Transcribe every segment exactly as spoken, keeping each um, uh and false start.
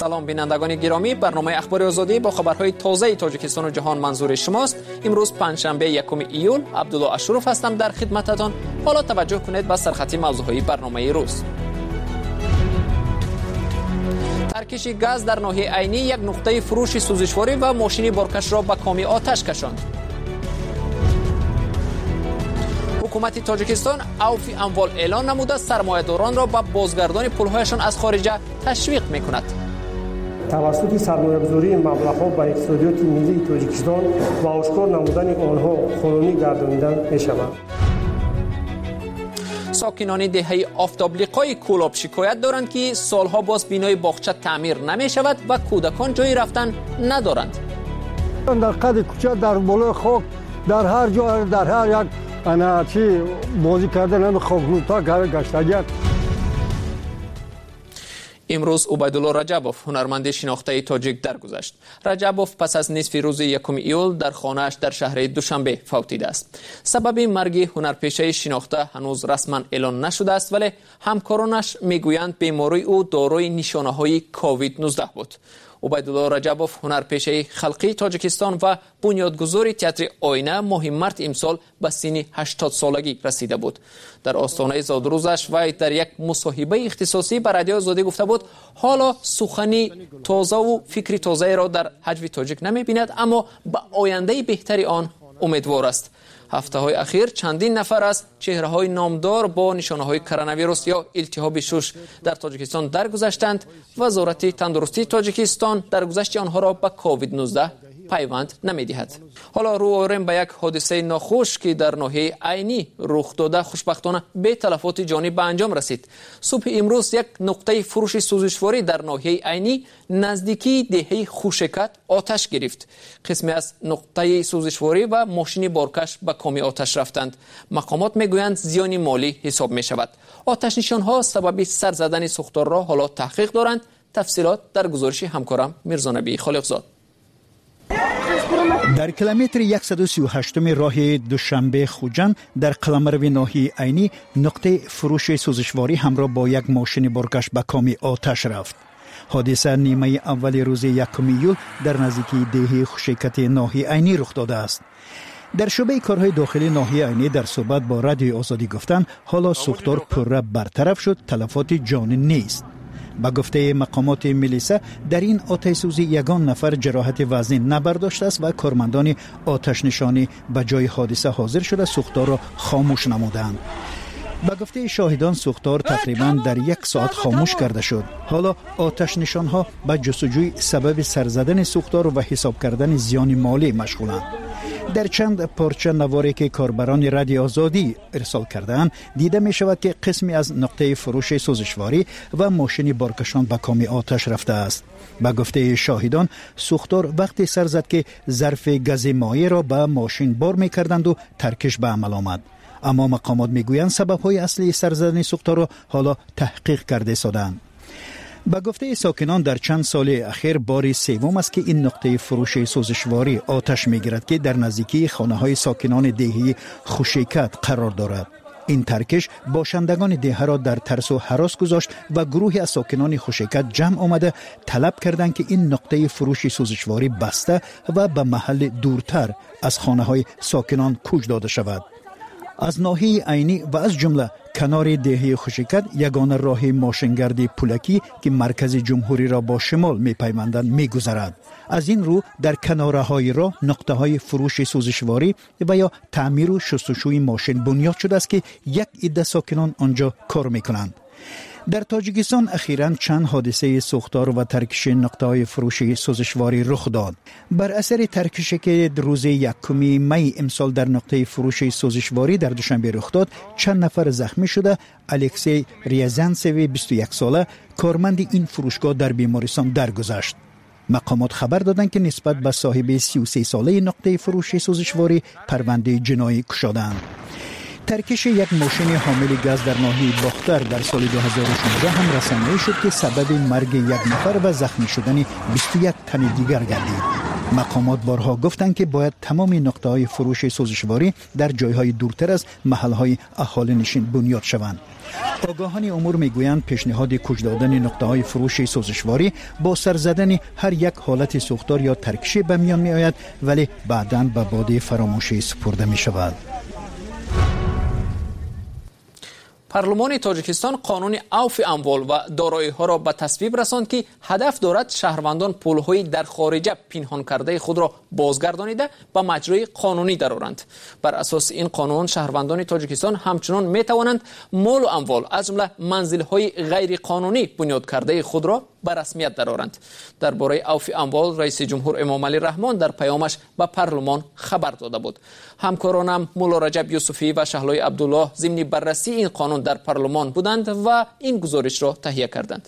سلام بینندگان گرامی، برنامه اخبار آزادی با خبرهای تازه تاجیکستان و جهان منظور شماست. امروز پنجشنبه یکم ایول، عبدالله اشرف هستم در خدمتتان. حالا توجه کنید به سرخط موضوعهای برنامه روز. ترکش گاز در ناحیه عینی یک نقطه فروش سوزشواری و ماشین بارکش را به کامی آتش کشاند. حکومت تاجیکستان اوف اموال اعلان نموده سرمایه‌داران را به بازگردانی پول‌هایشان از خارج تشویق می‌کند. توسط سرمایه‌گذاری مبلغ‌ها به اقتصادیات ملی تاجیکستان و آشکار نمودن آنها قانونی گردانیده می‌شود. ساکنان دهه آفتابلیقای کولاب شکایت دارند که سالها باز بینای باغچه تعمیر نمی‌شود و کودکان جای رفتن ندارند. در قد کوچه، در بالای خاک، در هر جا، در هر یک انا چی بازی کردن خاک‌نوتا گشتگیت. امروز عبیدالله رجبوف، هنرمند شناخته تاجیک درگذشت. رجبوف پس از نصف روز یکم ایول در خانه‌اش در شهر دوشنبه فوتیده است. سبب مرگ هنرپیشه شناخته هنوز رسما اعلان نشده است، ولی همکارانش میگویند بیماری او دارای نشانه‌های کووید نوزده بود. عبیدالله رجبوف، هنرپیشه خلقی تاجیکستان و بنیادگذار تئاتر آینه، ماه مارس امسال به سن هشتاد سالگی رسیده بود. در آستانه زادروزش وی در یک مصاحبه اختصاصی به رادیو آزادی گفته بود حالا سخنی تازه و فکری تازه را در حجو تاجیک نمی بیند، اما به آینده بهتری آن امیدوار است. هفته های اخیر چندین نفر از چهره های نامدار با نشانه های کرونا ویروس یا التهاب شش در تاجیکستان درگذشتند. وزارت تندرستی تاجیکستان درگذشت آنها را به کووید نوزده پیوند نمی‌دهد. حالا رو آوریم به یک حادثه ناخوش که در ناحیه عینی رخ داده خوشبختانه به تلفات جانی به انجام رسید. صبح امروز یک نقطه فروش سوزشواری در ناحیه عینی نزدیکی دهه خوشکت آتش گرفت. قسمی از نقطه سوزشواری و ماشین بارکش به کامی آتش رفتند. مقامات میگویند زیانی مالی حساب می شود. آتش نشانها سبب سر زدن سوختار را حالا تحقیق دارند. تفصیلات در گزارش همکارم میرزا نبی خالقزاد. در کیلومتر صد و سی و هشت راه دوشنبه خوجان در قلمرو ناحیه عینی نقطه فروش سوزشواری همراه با یک ماشین بارکش به کامی آتش رفت. حادثه نیمه اول روز یکم ایول در نزدیکی دهه خوشکت ناحیه عینی رخ داده است. در شعبه کارهای داخلی ناحیه عینی در صحبت با رادیو آزادی گفتند حالا سوختار پره برطرف شد، تلفات جانی نیست. با گفته مقامات ملیسا در این آتش سوزی یگان نفر جراحت وزنی نبرداشته است و کارمندان آتش نشانی به جای حادثه حاضر شده سوختار را خاموش نمودند. با گفته شاهدان سوختار تقریبا در یک ساعت خاموش کرده شد. حالا آتش نشانها به جستجوی سبب سرزدن سوختار و حساب کردن زیان مالی مشغولند. در چند پارچه نواری که کاربران رادیو آزادی ارسال کردند دیده می شود که قسمی از نقطه فروش سوزشواری و ماشین بارکشان به کامی آتش رفته است. با گفته شاهدان سوختار وقتی سر زد که ظرف گاز مایع را به ماشین بار می کردند و ترکش به عمل آمد. اما مقامات می گویند سبب های اصلی سر زدن سوختار را حالا تحقیق کرده سازند. با گفته ساکنان در چند سال اخیر بار سوم است که این نقطه فروش سوزشواری آتش میگیرد که در نزدیکی خانه های ساکنان دهه خوشکت قرار دارد. این ترکش باشندگان دهه را در ترس و هراس گذاشت و گروهی از ساکنان خوشکت جمع آمده طلب کردند که این نقطه فروش سوزشواری بسته و به محل دورتر از خانه های ساکنان کوچ داده شود. از ناحیه عینی و از جمله کنار دهه خوشکت یگانه راه ماشینگرد پولکی که مرکز جمهوری را با شمال می‌پیوندد می‌گذرد. از این رو در کناره‌های راه نقطه‌های فروش سوزشواری و یا تعمیر و شستشوی ماشین بنیاد شده است که یک عده ساکنان آنجا کار می‌کنند. در تاجیکستان اخیراً چند حادثه سوختار و ترکش نقطه‌های فروش سوزشواری رخ داد. بر اثر ترکشی که روز یکم می امسال در نقطه فروش سوزشواری در دوشنبه رخ داد، چند نفر زخمی شده. الکسی ریازانسوی بیست و یک ساله کارمند این فروشگاه در بیمارستان درگذشت. مقامات خبر دادند که نسبت به صاحب سی و سه ساله نقطه فروش سوزشواری پرونده جنایی گشودند. ترکش یک ماشین حامل گاز در ناحیه باختر در سال دو هزار و شانزده هم رسانه‌ای شد که سبب مرگ یک نفر و زخمی شدن بیست و یک تن دیگر گردید. مقامات بارها گفتند که باید تمام نقطه‌های فروش سوزشواری در جایهای دورتر از محل‌های اهالی نشین بنیاد شوند. آگاهان امور میگویند پیشنهاد کج دادن نقطه‌های فروش سوزشواری با سر زدن هر یک حالت سوختار یا ترکشی به میان می آید، ولی بعداً به باد فراموشی سپرده می شود. پارلمان تاجیکستان قانون عفو اموال و دارایی‌ها را به تصویب رساند که هدف دارد شهروندان پول‌های در خارجه پنهان کرده خود را بازگردانیده به مجرای قانونی درآورند. بر اساس این قانون شهروندان تاجیکستان همچنان می‌توانند مال و اموال از جمله منزل‌های غیر قانونی بنیاد کرده خود را به رسمیت درآورند. درباره عفو اموال رئیس جمهور امام علی رحمان در پیامش به پارلمان خبر داده بود. همکارانم مولا رجب یوسفی و شهلای عبدالله ضمن بررسی این قانون در پارلمان بودند و این گزارش را تهیه کردند.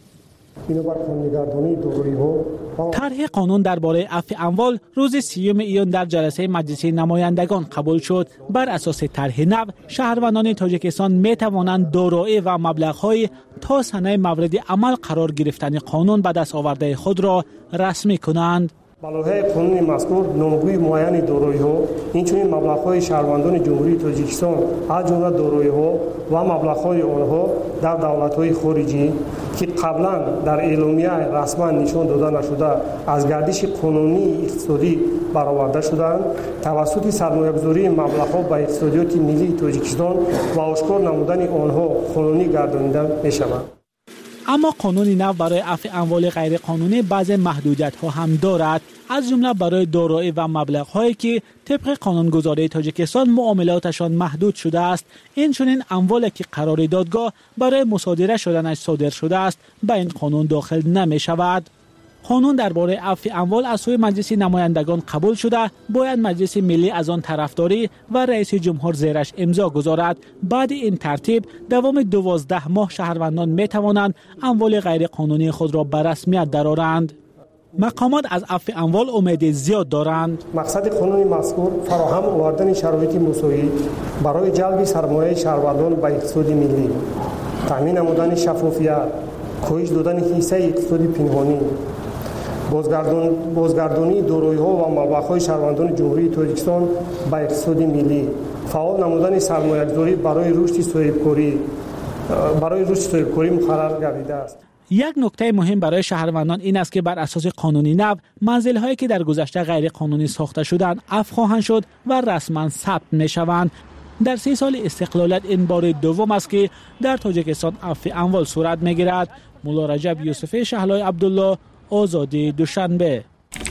طرح قانون درباره عفو اموال روز سیوم ایون در جلسه مجلس نمایندگان قبول شد. بر اساس طرح نو شهروندان تاجیکستان می توانند دارایی و مبلغ‌های تا سنه مورد عمل قرار گرفتن قانون به دست آورده خود را رسمی کنند. با لایحه قانون مذکور نامگوی معین دارایی‌ها اینچنین مبلغ‌های شهروندان جمهوری تاجیکستان از جمله دارایی‌ها و مبلغ‌های آنها در دولت‌های خارجی که قبلا در اعلامیه رسما نشان داده نشده از گردش قانونی اقتصادی برآورده شدند توسط سرمایه‌گذاری مبلغ‌ها به اقتصادیات ملی تاجیکستان و آشکار نمودن آنها قانونی گردانیده می‌شود. اما قانون نو برای عفو اموال غیر قانونی بعض محدودیت‌ها هم دارد، از جمله برای دارایی و مبلغ‌هایی که طبق قانونگذاری تاجیکستان معاملاتشان محدود شده است. این چنین اموالی که قرار دادگاه برای مصادره شدنش صادر شده است به این قانون داخل نمی‌شود. قانون درباره عفو اموال از سوی مجلس نمایندگان قبول شده، باید مجلس ملی از آن طرفداری و رئیس جمهور زیرش امضا گذارد. بعد این ترتیب دوام دوازده ماه شهروندان می توانند اموال غیر قانونی خود را به رسمیت درآورند. مقامات از عفو اموال امید زیاد دارند. مقصد قانون مذکور فراهم آوردن شرایط مساوی برای جلب سرمایه شهروندان به اقتصاد ملی، تامین نمودن شفافیت، کاهش دادن حصه اقتصادی پنهانی، بازگردان بازگردانی دارایی‌ها و مبلغ‌های شهروندان جمهوری تاجیکستان به اقتصاد ملی، فعال نمودن سرمایه‌گذاری برای رشد صاحبکاری برای رشد صاحبکاری مقرر گردیده است. یک نکته مهم برای شهروندان این است که بر اساس قانونی نو منزل‌هایی که در گذشته غیر قانونی ساخته شدند عفو خواهند شد و رسما ثبت می‌شوند. در سی سال استقلالت این بار دوم است که در تاجیکستان عفو اموال صورت می‌گیرد. مولا رجب یوسفی، شهلای عبدالله، آزادی دوشنبه.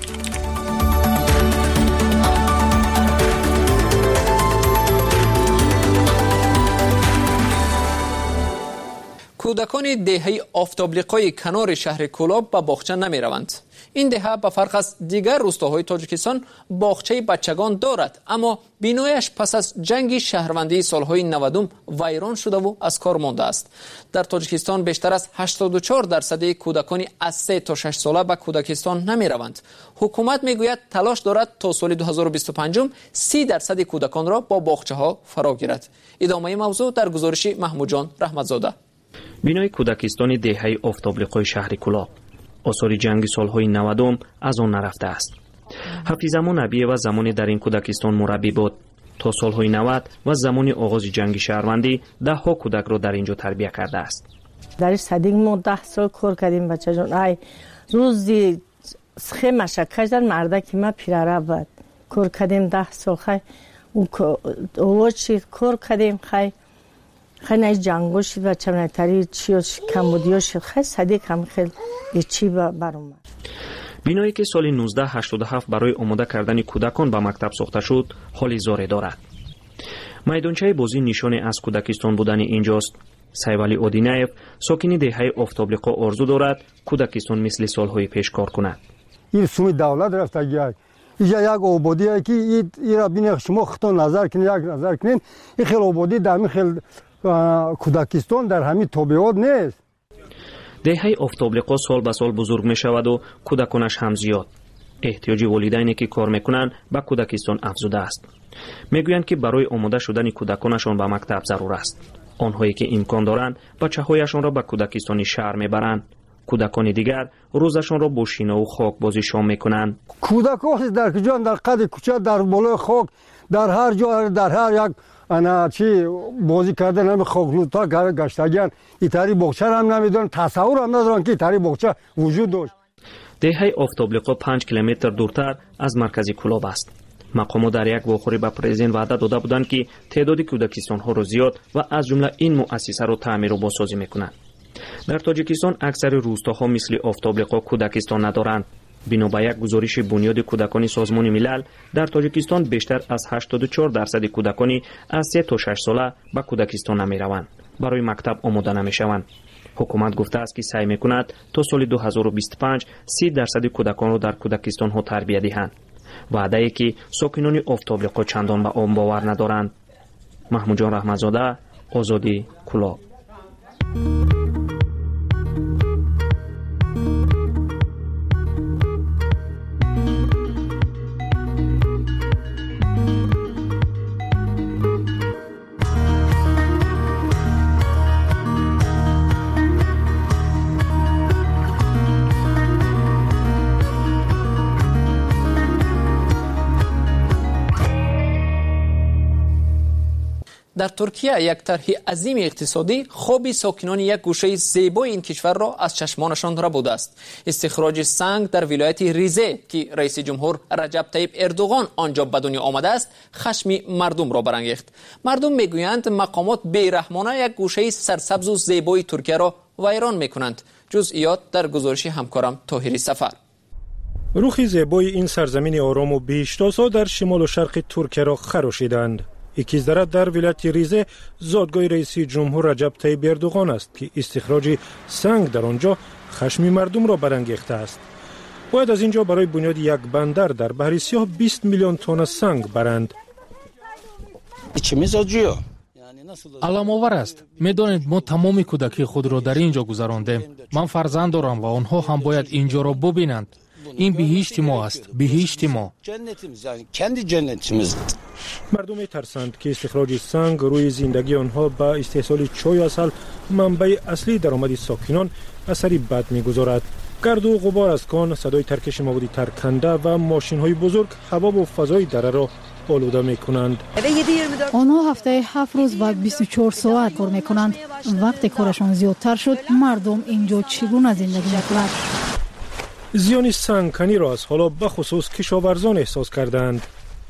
کودکان دهه آفتابلیقای کنار شهر کولاب به باغچه نمی روند. این دهه به فرق از دیگر روستاهای تاجیکستان باغچه بچگان دارد، اما بینایش پس از جنگ شهروندی سالهای نودم ویران شده و از کار مانده است. در تاجیکستان بیشتر از هشتاد و چهار درصد کودکان از سه تا شش ساله به کودکستان نمی روند. حکومت می گوید تلاش دارد تا سال دو هزار و بیست و پنج سی درصد کودکان را با باغچه ها فرا گیرد. ادامه موضوع در گزارش محمود جان رحمتزاده. بینای کودکستان دهه آفتابلیقای شهر کولاب آثار جنگ سالهای نودم از آن نرفته است. حفیظ‌امان نبی و زمانی در این کودکستان مربی بود. تا سالهای نود و زمان آغاز جنگ شهروندی ده ها کودک را در اینجا تربیت کرده است. در صدیق ما ده سال کار کردیم بچه جان. ای روزی سخه مشکل در مردک ما پیراره بود. کار کردیم ده سال خی. او چی کار کردیم خی. خیلی جنگوش و چمنتری چی کمبودیاش خیلی صدیق هم خیلی چی برام. بینایی که سال نوزده هشتاد و هفت برای آماده کردن کودکان به مکتب ساخته شد، حالی زاره دارد. میدانچه بازی نشانی از کودکستان بودن اینجاست. سیوالی اودینایف ساکن دهه آفتابلیقا آرزو دارد کودکستان مثل سالهای پیش کار کند. این سوی دولت رفته گیاه. اینجا یک آبادی است که این را بین شما خودتان نظر کنید، یک نظر کنید. این خیلی آبادی در همین خیلی کودکستان در همین طبیعت نیست. دهه آفتابلیقا سال به سال بزرگ می شود و کودکانش هم زیاد. احتیاج والدینی که کار میکنند به کودکستان افزوده است. میگویند که برای آماده شدن کودکانشان به مکتب ضرور است. آنهایی که امکان دارند بچه‌هایشان را به کودکستان شهر میبرند. کودکان دیگر روزشان را با شینه و خاک بازی شام میکنند. کودکان در کجان در قد کوچه در بالای خاک در هر جا در هر یک انا چی بازی کردن هم خاکلوتا گشتگان ایتاری باغچه هم نمیدونن تصور هم ندارن که ایتاری باغچه وجود داشت. دهه آفتابلیقا پنج کیلومتر دورتر از مرکزی کلاب است. مقامات در یک واخوری به پرزیدنت وعده داده بودند که تعداد کودکستان‌ها را زیاد و از جمله این مؤسسه را تعمیر و بازسازی میکنند. در تاجیکستان اکثر روستاها مثل آفتابلیقا کودکستان ندارند. بنا به یک گزارش بنیاد کودکان سازمان ملل در تاجیکستان بیشتر از هشتاد و چهار درصد کودکانی از سه تا شش ساله به کودکستان نمی روند. برای مکتب آماده نمی شوند. حکومت گفته است که سعی میکند تا سال دو هزار و بیست و پنج سی درصد کودکان را در کودکستان ها تربیت دهند. وعده ای که ساکنان آفتابلیقا چندان به آن باور ندارند. محمود جان رحمتزاده، آزادی کلاب. در ترکیه یک طرح عظیم اقتصادی خواب ساکنان یک گوشه زیبای این کشور را از چشمانشان ربوده است. استخراج سنگ در ولایت ریزه که رئیس جمهور رجب طیب اردوغان آنجا به دنیا آمده است خشم مردم را برانگیخت. مردم میگویند مقامات بیرحمانه یک گوشه سرسبز و زیبای ترکیه را ویران میکنند. جزئیات در گزارش همکارم طاهری سفر. روح زیبای این سرزمین آرام و بی‌اشتها در شمال و شرق ترکیه را خراشیدند. یکیزدرد در ولایت ریزه زادگاه رئیس جمهور رجب طیب اردوغان است که استخراج سنگ در آنجا خشم مردم را برانگیخته است. باید از اینجا برای بنیاد یک بندر در بحر سیاه بیست میلیون تن سنگ برند. علام‌آور است. می‌دانید ما تمام کودکی خود را در اینجا گذراندیم. من فرزند دارم و آنها هم باید اینجا را ببینند. این بهشت ما است. بهشت ما. مردم می‌ترسند که استخراج سنگ روی زندگی آنها با استحصال چای و عسل منبع اصلی درآمد ساکنان اثری بد می‌گذارد. گرد و غبار از کان، صدای ترکش مواد ترکنده و ماشین‌های بزرگ هوا و فضای دره را آلوده می‌کنند. آنها هفته هفت روز و بیست و چهار ساعت کار می‌کنند. وقتی کارشان زیادتر شد، مردم اینجا چگونه زندگی می‌کنند؟ زیان سنگکنی را از حالا به خصوص کشاورزان احساس کردند.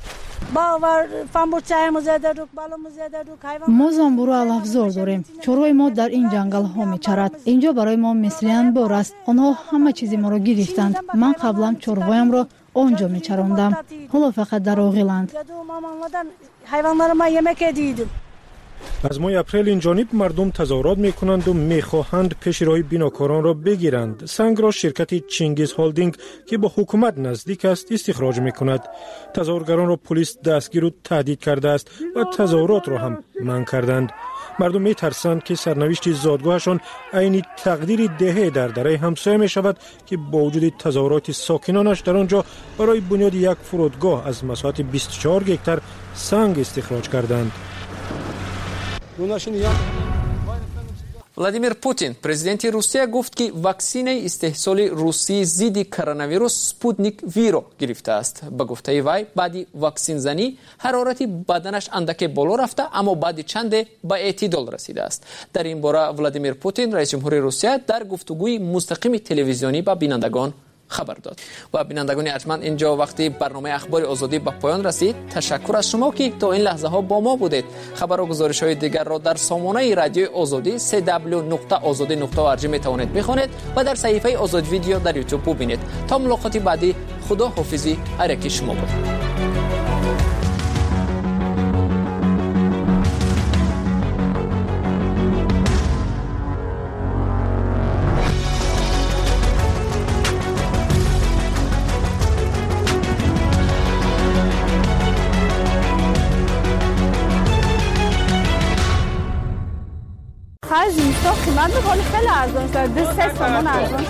ما زنبورو علفزار داریم. چروی ما در این جنگل ها میچرد. اینجا برای ما مثل انبار است. آنها همه چیزی ما را گرفتند. من قبلا چرویم را آنجا میچراندم. حالا فقط در آغیلند. از ماه اپریل این جانب مردم تظاهرات میکنند و میخواهند پیشروی بیناکاران را بگیرند. سنگ را شرکت چینگیز هولدینگ که با حکومت نزدیک است استخراج میکند. تظاهرگران را پلیس دستگیر و تهدید کرده است و تظاهرات را هم منع کردند. مردم میترسند که سرنوشت زادگاهشان عین تقدیر دهه در دره همسایه می شود که با وجود تظاهرات ساکنانش در آنجا برای بنیاد یک فرودگاه از مساحت بیست و چهار هکتار سنگ استخراج کردند. ولادیمیر پوتین پرزیدنت روسیه گفت که واکسن استحصال روسی ضد کرونا ویروس سپوتنیک وی را گرفته است. به گفته وی بعد واکسن زنی حرارت بدنش اندک بالا رفته اما بعد چند به اعتدال رسیده است. در این باره ولادیمیر پوتین رئیس جمهور روسیه در گفتگوی مستقیم تلویزیونی با بینندگان خبر داد. و بینندگان ارجمند اینجا وقتی برنامه اخبار آزادی به پایان رسید. تشکر از شما که تا این لحظه ها با ما بودید. خبر و گزارش های دیگر را در سامانه رادیو آزادی سه دبلیو نقطه آزادی نقطه او ار جی می توانید بخوانید و در صفحه آزاد ویدیو در یوتیوب ببینید. تا ملاقات بعدی خدا حافظی علیکی شما باد. خرج اینستا قیمت میکنه خیلی ارزان شده. سه تومان ارزان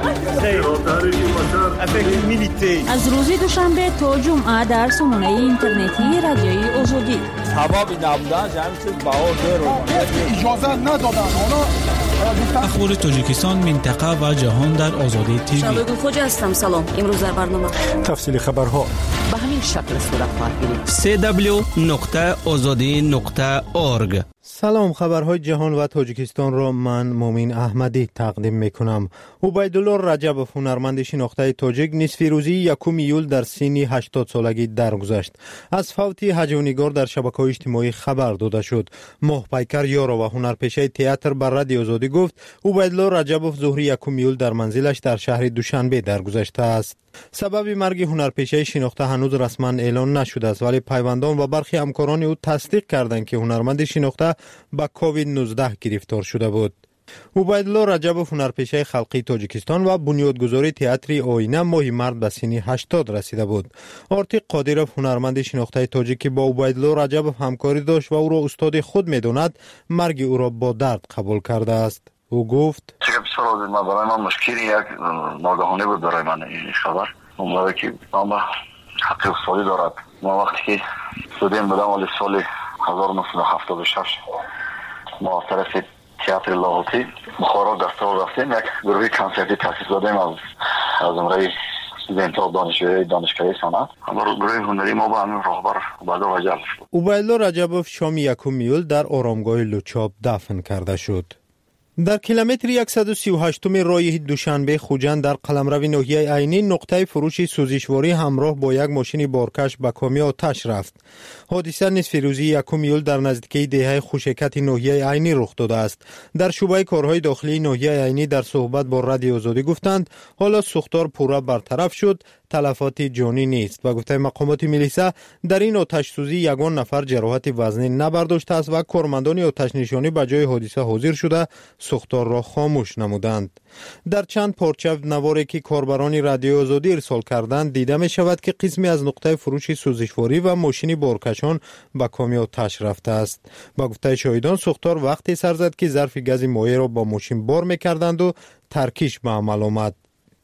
شده. از روز دوشنبه تا جمعه در سامانه اینترنتی رادیوی آزادی. هوا بی نبودن جمعی چیز باور رو اجازه ندادن. اخبار تاجیکستان، منطقه و جهان در آزادی تیوی. شبکه خوج هستم. سلام. امروز در برنامه تفصیل خبرها به همین شکل صورت خواهد گرفت. سی دبلیو نقطه آزادی نقطه اورگ. سلام، خبرهای جهان و تاجیکستان را من مومین احمدی تقدیم میکنم. عبیدالله رجبوف، هنرمند شناخته تاجیک، نصف روزی یکم ایول در سن هشتاد سالگی درگذشت. از فوت هجونیگار در شبکه‌های اجتماعی خبر داده شد. ماه پیکر یارا و هنرپیشه تئاتر بر رادیو آزادی گفت عبیدالله رجبوف ظهر یکم ایول در منزلش در شهر دوشنبه درگذشته است. سبب مرگ هنرپیشه شناخته هنوز رسما اعلان نشده است، ولی پیوندان و برخی همکاران او تصدیق کردند که هنرمند شناخته به کووید نوزده گرفتار شده بود. عبیدالله رجبوف، هنرپیشه خلقی تاجیکستان و بنیادگذار تئاتر آینه، ماه مرد به سن هشتاد رسیده بود. آرتیق قادیروف، هنرمند شناخته تاجیک که با عبیدالله رجبوف همکاری داشت و او را استاد خود می‌داند، مرگ او را با درد قبول کرده است. او گفت: بسیار ما برای من مشکلی یک ناگهانی بود برای من این خبر. اون که ما حق افتادی دارد. ما وقتی که استودیم بودم ولی سال هزار و نهصد و هفتاد و شش ما طرف تئاتر لاهوتی بخارا گستاو رفتیم، یک گروه کنسرتی تأسیس دادیم از از امرای استودنت ها دانشجوی دانشگاه صنعت. اما گروه هنری ما با همین راهبر عبیدالله رجبوف. عبیدالله رجبوف شام یکم ایول در آرامگاه لوچاب دفن کرده شد. در کیلومتر صد و سی و هشت راه دوشنبه خوجند در قلمرو ناحیه عینی نقطه فروش سوزشواری همراه با یک ماشین بارکش به کامی آتش رفت. حادثه نصف روزی یکم ایول در نزدیکی دهه خوشکت ناحیه عینی رخ داده است. در شعبه کارهای داخلی ناحیه عینی در صحبت با رادیو آزادی گفتند حالا سوختار پورا برطرف شد، تلفات جانی نیست. و گفته مقامات میلیسا در این آتش سوزی یگان نفر جراحت وزنی نبرداشته است و کارمندان آتش نشانی به جای حادثه حاضر شده سوختار را خاموش نمودند. در چند پارچه نواری که کاربران رادیو آزادی ارسال کردند دیده می شود که قسمی از نقطه فروش سوزشواری و ماشین بارکشان به کامی آتش رفته است. با گفته شاهدان سوختار وقتی سر زد که ظرف گاز مایع را با ماشین بار می‌کردند و ترکیش به عمل آمد.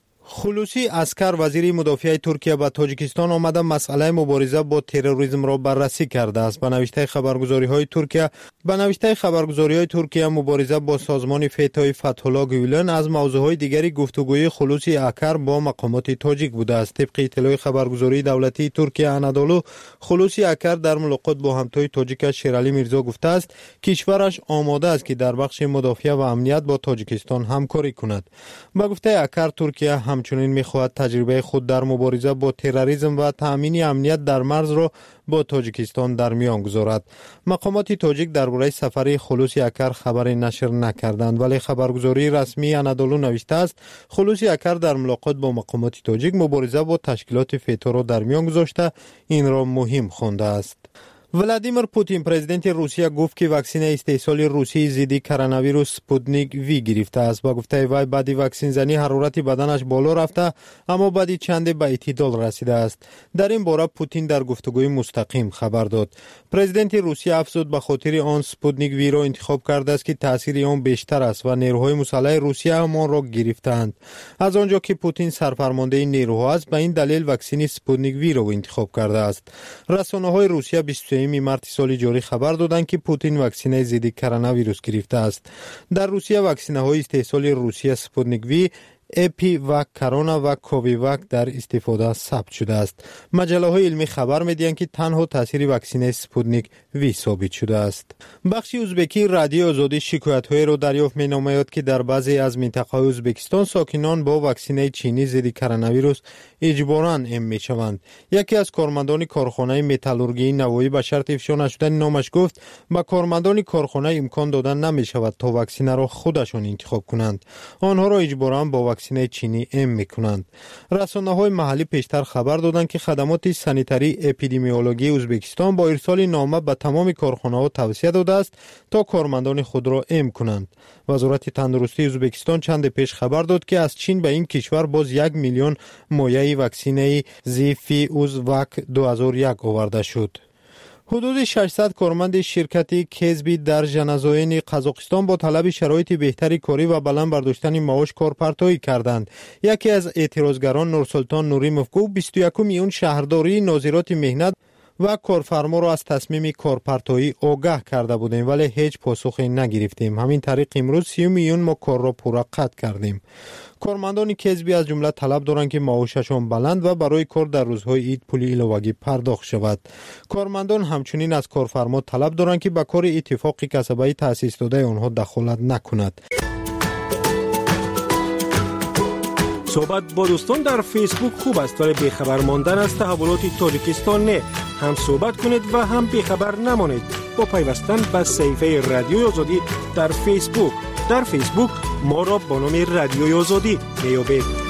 خلوصی اسکر، وزیر مدافع ترکیه، به تاجیکستان آمده مسئله مبارزه با تروریسم را بررسی کرده است. به نوشته خبرگزاری‌های ترکیه به نوشته خبرگزاری‌های ترکیه مبارزه با سازمان فتح فتح الله گیولن از موضوعهای دیگری گفتگوی خلوصی اسکر با مقامات تاجیک بوده است. طبق اطلاع خبرگزاری دولتی ترکیه انادولو، خلوصی اسکر در ملاقات با همتای تاجیک شیرعلی میرزا گفته است کشورش آماده است که در بخش مدافع و امنیت با تاجیکستان همکاری کند. با گفته اسکر ترکیه همچنین می‌خواهد تجربه خود در مبارزه با تروریسم و تأمین امنیت در مرز را با تاجیکستان در میان گذارد. مقامات تاجیک درباره سفر خلوصی اسکر خبری نشر نکردند، ولی خبرگزاری رسمی انادولو نوشته است خلوصی اسکر در ملاقات با مقامات تاجیک مبارزه با تشکیلات فتح را در میان گذاشته این را مهم خوانده است. ولادیمیر پوتین، پرزیدنت روسیه، گفت که واکسن استحصال روسی ضد کرونا ویروس سپوتنیک وی گرفته است. با گفته وی بعد واکسن زنی حرارت بدنش بالا رفته اما بعد چند به اعتدال رسیده است. در این باره پوتین در گفتگوی مستقیم خبر داد. پرزیدنت روسیه افزود به خاطر آن سپوتنیک وی را انتخاب کرده است که تاثیر آن بیشتر است و نیروهای مسلح روسیه هم آن را گرفتند. از آنجا که پوتین سرفرمانده نیروها است به این دلیل واکسن سپوتنیک وی را انتخاب کرده است. رسانه‌های روسیه بیست و سوم مارس سال جاری خبر دادند که پوتین واکسن ضد کرونا ویروس گرفته است. در روسیه واکسن‌های استحصال روسیه سپوتنیک وی، اپی و کرونا و کوویواک در استفاده ثبت شده است. مجله‌های علمی خبر می‌دهند که تنها تاثیر واکسن سپوتنیک وی ثابت شده است. بخش ازبکی رادیو آزادی شکایت‌های را دریافت می‌نماید که در بعضی از مناطق‌های ازبکستان ساکنان با واکسن چینی ضد کرونا ویروس اجباراً ام می‌شوند. یکی از کارمندان کارخانه متالورژی نوایی به شرط افشا نشدن نامش گفت با کارمندان کارخانه امکان دادن نمی‌شود تا واکسن را خودشان انتخاب کنند. آنها را اجباراً با واکسن چینی ام می‌کنند. رسانه‌های محلی پیشتر خبر دادند که خدمات سانیتری اپیدمیولوژی ازبکستان با ارسال نامه به تمام کارخانه‌ها توصیه داده است تا کارمندان خود را ام کنند. وزارت تندرستی ازبکستان چند پیش خبر داد که از چین به این کشور باز یک میلیون مایع واکسن زیفیوزواک دو هزار و یک آورده شد. حدود ششصد کارمند شرکت کسبی در ژنازوین قزاقستان با طلب شرایط بهتری کاری و بلند برداشتن معاش کارپرتایی کردند. یکی از اعتراضگران نورسلطان نوریموف گفت بیست و یکم ایون شهرداری ناظرات مهنت و کارفرما را از تصمیم کارپرتایی آگاه کرده بودیم ولی هیچ پاسخی نگرفتیم. همین طریق امروز سی میلیون ما کار را پورا قطع کردیم. کارمندان کسبی از جمله طلب دارند که معاششان بلند و برای کار در روزهای عید پول علاوگی پرداخت شود. کارمندان همچنین از کارفرما طلب دارند که به کار اتفاق کسبی تأسیس داده آنها دخالت نکند. صحبت با دوستان در فیسبوک خوب است ولی بیخبر ماندن از تحولات تاجیکستان نه. هم صحبت کنید و هم بیخبر نمانید با پیوستن به صفحه رادیوی آزادی در فیسبوک. در فیسبوک ما را با نام رادیوی آزادی میابید.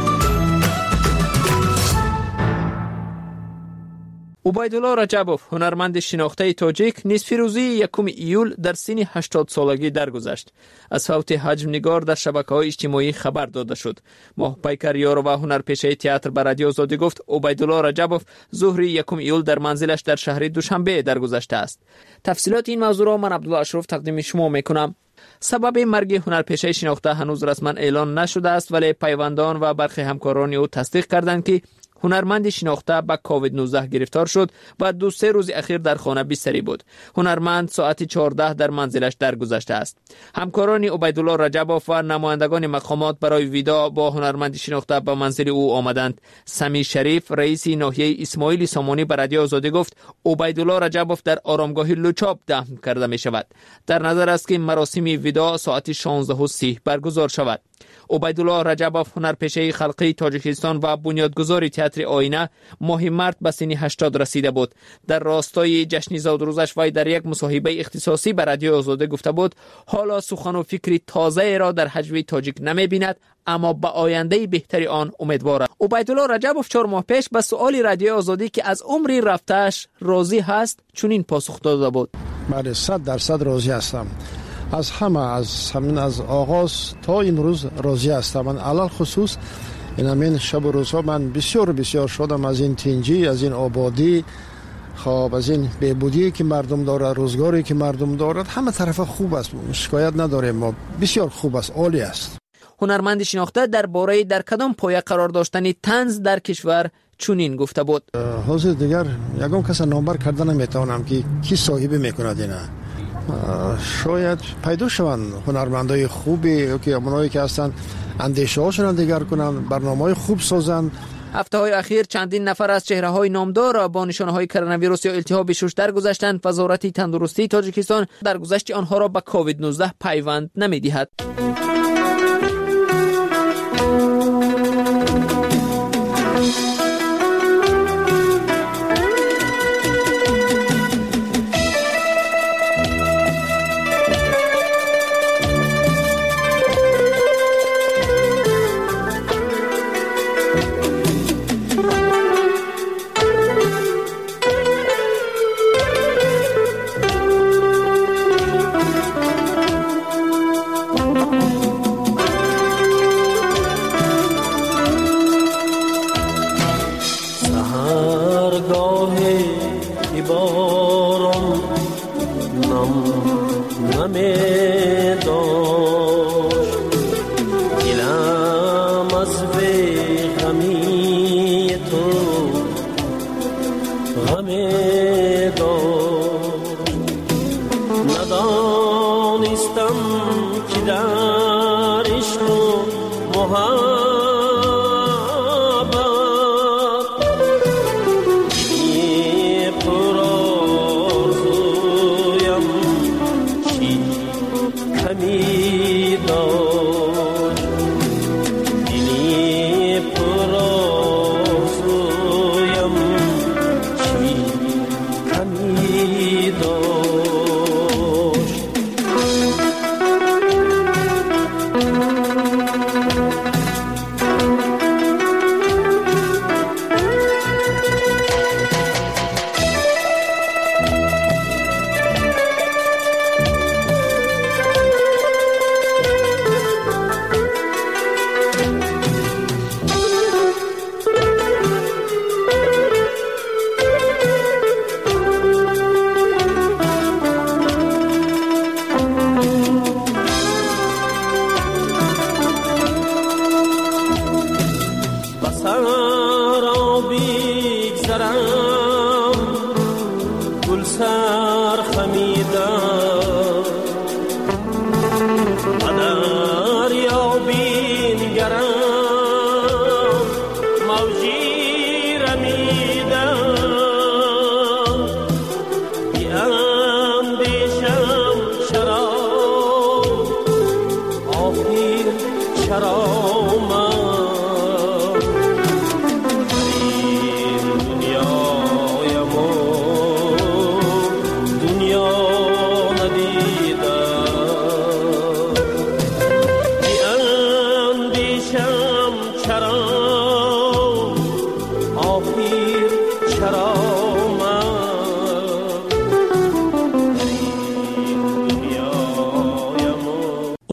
عبیدالله رجبوف هنرمند شناخته تاجیک نصف روزی یکم ایول در سن هشتاد سالگی درگذشت. از فوت حجم نگار در شبکه‌های اجتماعی خبر داده شد. ماه پیکر یار و هنرپیشه تئاتر به رادیو آزادی گفت عبیدالله رجبوف ظهر یکم ایول در منزلش در شهر دوشنبه درگذشته است. تفصیلات این موضوع را من عبدالله اشرف تقدیم شما میکنم. سبب مرگ هنرپیشه شناخته هنوز رسما اعلان نشده است ولی پیوندان و برخی همکاران او تصدیق کردند که هنرمند شناخته به کووید نوزده گرفتار شد و دو سه روز اخیر در خانه بستری بود. هنرمند ساعت چهارده در منزلش درگذشته است. همکاران عبیدالله رجبوف و نمایندگان مقامات برای ویدا با هنرمند شناخته به منزل او آمدند. سمی شریف رئیس ناحیه اسماعیل سامانی به رادیو آزادی گفت عبیدالله رجبوف در آرامگاه لوچاب دفن کرده می شود. در نظر است که مراسم ویدا ساعت شانزده و سی برگزار شود. عبیدالله رجبوف هنرپیشه خلقی تاجیکستان و بنیادگذار تئاتر آینه ماه مارس به سن هشتاد رسیده بود. در راستای جشن زادروزش وی در یک مصاحبه اختصاصی به رادیو آزادی گفته بود حالا سخن و فکری تازه را در حجم تاجیک نمی بیند اما به آینده بهتری آن امیدوار است. عبیدالله رجبوف چهار ماه پیش به سؤال رادیو آزادی که از عمر رفته‌اش راضی هست چنین پاسخ داده بود. بله صد درصد راضی هستم. از همه از همین از آغاز تا امروز راضی هستم. من علل خصوص این همین شب و روزها من بسیار بسیار شدم از این تنجی، از این آبادی، خب از این بهبودی که مردم داره، روزگاری که مردم دارد، همه طرف خوب است، شکایت نداریم، ما بسیار خوب است، عالی است. هنرمند شناخته درباره در کدام پایه قرار داشتن طنز در کشور چنین گفته بود. حاضر دیگر یگان کس نامبر کردن نمیتونم که کی صاحب میکند اینا. شاید پیدا شوند هنرمندای خوبی که اونایی که هستن اندیشه هاشون دیگر کنن، برنامه‌های خوب سازن. هفته های اخیر چندین نفر از چهره های نامدار با نشانه های کرونا ویروس یا التهاب شش درگذشتند. وزارت تندرستی تاجیکستان درگذشت آنها را به کووید نوزده پیوند نمی‌دهد.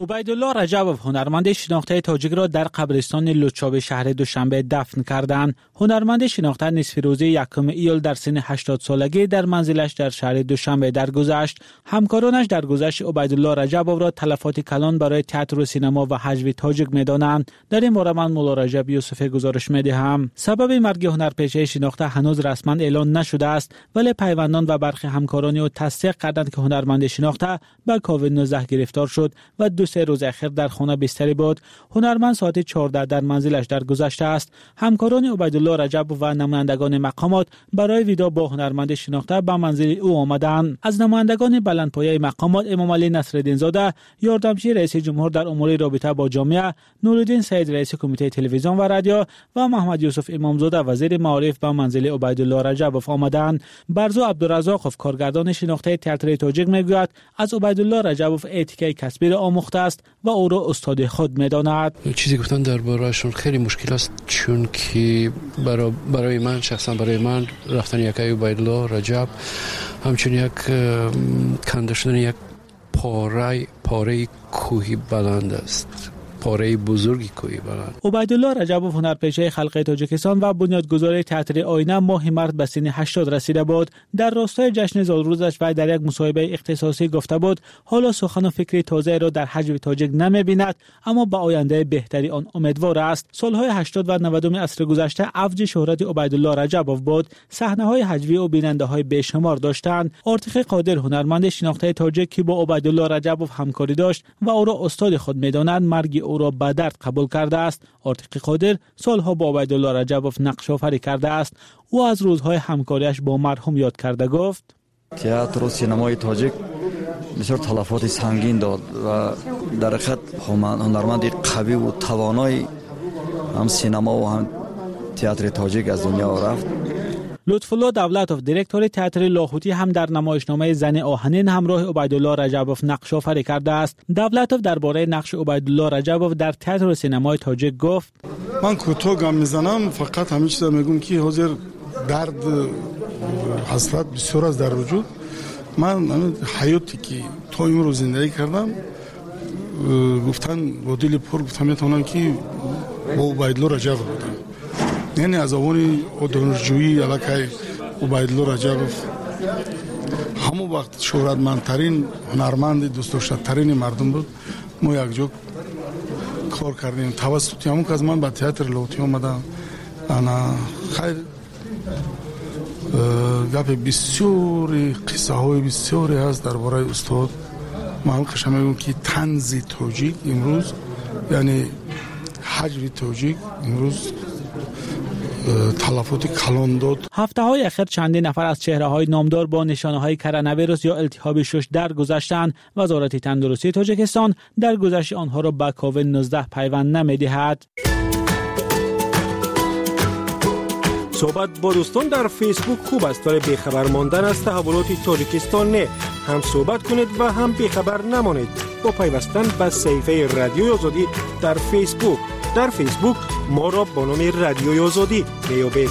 عبیدالله رجبوف هنرمند شناخته تاجیک را در قبرستان لوچاب شهر دوشنبه دفن کردند. هنرمند شناخته نصف روزی یکم ایول در سن هشتاد سالگی در منزلش در شهر دوشنبه درگذشت. همکارانش درگذشت عبیدالله رجبوف را تلفات کلان برای تئاتر و سینما و حجو تاجیک می‌دانند. در این باره من مولا رجب یوسف گزارش می‌دهم. سبب مرگ هنرپیشه شناخته هنوز رسما اعلان نشده است، ولی پیوندان و برخی همکاران او تصدیق کردند که هنرمند شناخته به کووید نوزده گرفتار شد و دو سه روز اخیر در خانه بستری بود. هنرمند ساعت چهارده در منزلش درگذشته است. همکاران عبیدالله رجب و نمایندگان مقامات برای ویدا با هنرمند شناخته به منزل او آمدند. از نمایندگان بلندپایه مقامات امام علی نصرالدین زاده، یاردمچی رئیس جمهور در امور رابطه با جامعه، نورالدین سید رئیس کمیته تلویزیون و رادیو و محمد یوسف امامزاده وزیر معارف به منزل عبیدالله رجبوف آمدند. برزو عبدالرزاقوف کارگردان شناخته تئاتر تاجیک میگوید از عبیدالله رجبوف اتیکه کسبی را آموخته است و او را استاد خود می‌داند. چیزی گفتن درباره‌شون خیلی مشکل است، چون که برای برای من شخصا برای من رفتن یک عبیدالله رجب همچون یک کنده شدن یک پاره پاره کوهی بلند است، پاره بزرگی کوهی بلند. عبیدالله رجبوف هنرپیشه خلق تاجیکستان و بنیادگذار تئاتر آینه ماه مارس به سن هشتاد رسیده بود. در راستای جشن زالروزش و در یک مصاحبه اختصاصی گفته بود حالا سخن و فکری تازه را در حجو تاجیک نمی‌بیند، اما به آینده بهتری آن امیدوار است. سالهای هشتاد و نود عصر گذشته اوج شهرت عبیدالله رجبوف بود. صحنه‌های حجوی و بیننده‌های بیشمار داشتند. عاطق قادر هنرمند شناخته تاجیک که با عبیدالله رجبوف همکاری داشت و او را استاد خود می‌داند، مرگ او را به درد قبول کرده است. عاطق قادر سالها با عبیدالله رجبوف نقش آفرینی کرده است. او از روزهای همکاریش با مرحوم یاد کرده گفت: تئاتر و سینمای تاجیک بسیار تلفات سنگین داد و در حقیقت هنرمند قوی و توانای هم سینما و هم تئاتر تاجیک از دنیا رفت. لطفالله دولتوف دیرکتور تئاتر لاهوتی هم در نمایشنامه زن آهنین همراه عبیدالله رجبوف نقش آفرینی کرده است. دولتوف درباره نقش عبیدالله رجبوف در تئاتر و سینمای تاجیک گفت: من کوتاه گام میزنم، فقط همین چیزا میگم که حاضر درد حسرت بسیار است در وجود. من حیاتی که تا امروز زندگی کردم گفتن با دل پر گفتم میتونم که با عبیدالله رجبوف بودم، یعنی از آوان دانشجویی علاقه عبیدالله رجبوف همون وقت شهرتمندترین هنرمند دوست داشتنی مردم بود. ما یک جا کار کردیم توسط همون که از من به تئاتر لاهوتی اومدم. انا خیر گپ بسیاری قصه های بسیاری هست درباره استاد. من خشم میگم که طنز تاجیک امروز یعنی حجو تاجیک امروز تلفات کلان داد. هفته های اخیر چندین نفر از چهره های نامدار با نشانه های کرونا ویروس یا التهاب شش درگذشتند. وزارت تندرستی تاجیکستان درگذشت آنها را به کووید نوزده پیوند نمی‌دهد. صحبت با دوستان در فیسبوک خوب است، ولی بیخبر ماندن از تحولات تاجیکستان نه. هم صحبت کنید و هم بیخبر نمانید با پیوستن به صفحه رادیوی آزادی در فیسبوک. در فیسبوک ما را با نام رادیوی آزادی میابید.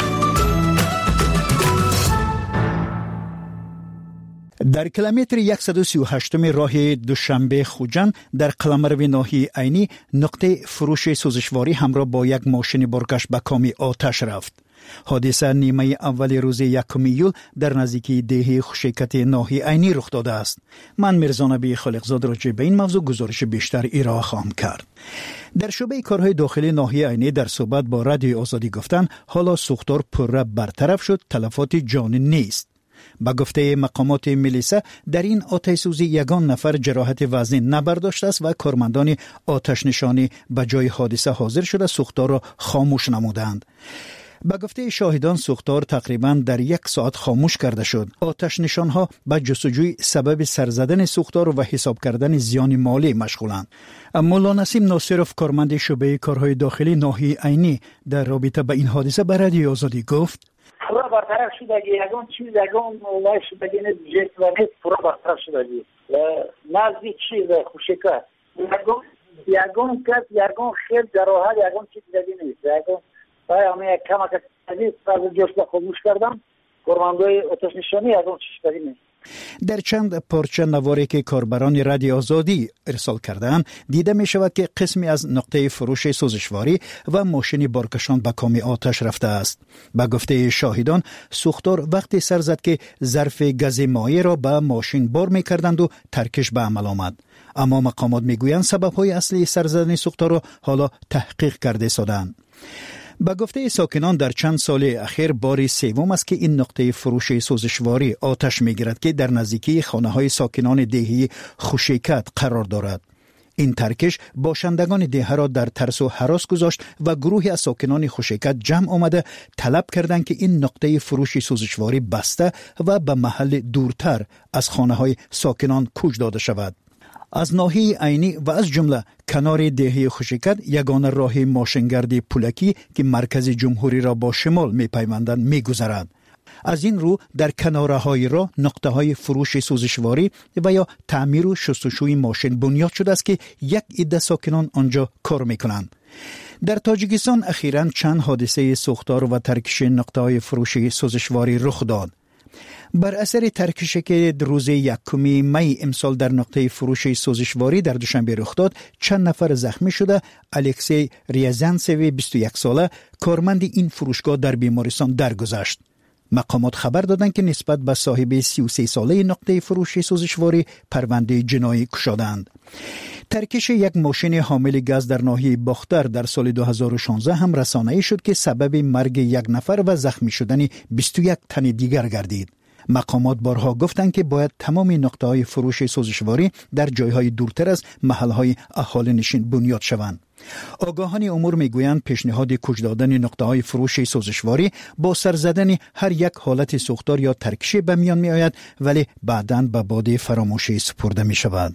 در کیلومتر صد و سی و هشت راه دوشنبه خوجان در قلمرو ناحیه عینی نقطه فروش سوزشواری همراه با یک ماشین بارگشت به کام آتش رفت. حادثه نیمه اول روز یکم ایول در نزدیکی دیه خوشیکت ناحیه عینی رخ داده است. من میرزانبی خالقزاد راجع به این موضوع گزارش بیشتر ارائه خواهم کرد. در شعبه کارهای داخلی ناحیه عینی در صحبت با رادیو آزادی گفتند حالا سوختار پره برطرف شد، تلفات جانی نیست. با گفته مقامات میلیسا در این آتش سوزی یگان نفر جراحت وزنی نبرداشته است و کارمندان آتش نشانی به جای حادثه حاضر شده سوختار را خاموش نمودند. با گفته شاهدان سوختار تقریبا در یک ساعت خاموش کرده شد. آتش نشانها به جستجوی سبب سرزدن سوختار و حساب کردن زیان مالی مشغولند. مولا نسیم ناصرف کارمند شعبه کارهای داخلی ناحیه عینی در رابطه با این حادثه به رادیو آزادی گفت: پورا برطرف شده، یگان چیز یگان مولای شده گینه جست و نیست پورا برطرف شده گی نزدیک چیز خوشکت یگان یگان کس یگان خیل جراحت یگان چیز دیگه نیست. یگان برای همه یک کمک تازه از جست و خاموش کردم کارمندای آتش نشانی یگان چیز دیگه نیست. در چند پارچه نواری که کاربران رادیو آزادی ارسال کردند دیده می شود که قسمی از نقطه فروش سوزشواری و ماشین بارکشان به کام آتش رفته است. به گفته شاهدان سوختار وقتی سر زد که ظرف گاز مایع را به ماشین بار می کردند و ترکش به عمل آمد. اما مقامات می گویند سبب های اصلی سر زدن سوختار را حالا تحقیق کرده شدند. با گفته ساکنان در چند سال اخیر بار سوم است که این نقطه فروش سوزشواری آتش میگیرد که در نزدیکی خانه های ساکنان دهی خوشیکت قرار دارد. این ترکش باشندگان دهه را در ترس و هراس گذاشت و گروهی از ساکنان خوشیکت جمع آمده طلب کردند که این نقطه فروش سوزشواری بسته و به محل دورتر از خانه های ساکنان کوچ داده شود. از ناحیه عینی و از جمله کنار دهه خوشیکت یگانه راه ماشینگرد پولکی که مرکز جمهوری را با شمال می پیوندند می گذرد. از این رو در کناره های راه نقطه های فروش سوزشواری و یا تعمیر و شستشوی ماشین بنیاد شده است که یک عده ساکنان آنجا کار می کنند. در تاجیکستان اخیراً چند حادثه سوختار و ترکش نقطه های فروش سوزشواری رخ داد. بر اثر ترکشی که روز یکم می امسال در نقطه فروش سوزشواری در دوشنبه رخ داد چند نفر زخمی شده. الکسی ریازنسوی بیست و یک ساله کارمند این فروشگاه در بیمارستان درگذشت. مقامات خبر دادند که نسبت به صاحب سی و سه ساله نقطه فروش سوزشواری پرونده جنایی گشادند. ترکش یک ماشین حامل گاز در ناحیه باختر در سال دو هزار و شانزده هم رسانه‌ای شد که سبب مرگ یک نفر و زخمی شدن بیست و یک تن دیگر گردید. مقامات بارها گفتند که باید تمام نقطه‌های فروش سوزشواری در جایهای دورتر از محل‌های اهالی نشین بنیاد شوند. آگاهان امور میگویند پیشنهاد کوچ دادن نقطه‌های فروش سوزشواری با سر زدن هر یک حالت سوختار یا ترکشی به میان می آید ولی بعداً به باد فراموشی سپرده می شود.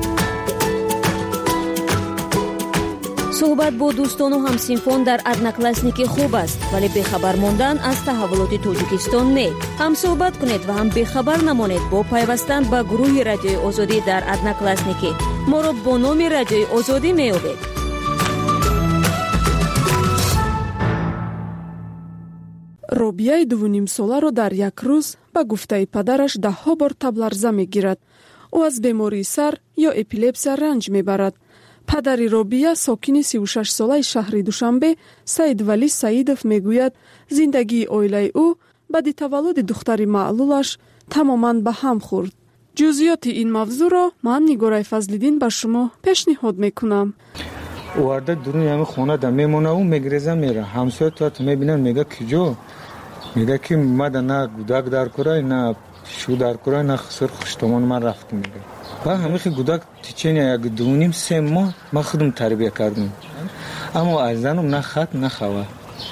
صحبت با دوستان و همسینفان در ادناکلاسنیکی خوب است ولی بخبر ماندن از تحولات تاجیکستان نه. هم صحبت کنید و هم بخبر نمانید با پیوستن به گروه رادیوی آزادی در ادناکلاسنیکی. ما را با نام رادیوی آزادی میابید. робияи дувунимсоларо дар як рӯз ба гуфтаи падараш даҳҳо бор табларза мегирад. ӯ аз бемории сар ё эпилепсия ранҷ мебарад. падари робия сокини сиву шаш солаи шаҳри душанбе саидвалӣ саидов мегӯяд зиндагии оилаи ӯ баъди таваллуди духтари маълулаш тамоман ба ҳам хӯрд. ҷузъиёти ин мавзӯъро ман нигораи фазлиддин ба шумо пешниҳод мекунам. وارد درون همه خونه در میمونه و میگریزه میره. همسایه تو تو میبینن میگه کجا؟ میگه که ماده نه گودک در کرای نه شو در کرای نه خسر خوشتمان من رفت میگه. و همه خی گودک تیچین یک دونیم سه ماه ما خودم تربیه کردم. اما از زنم نه خط نه خواه.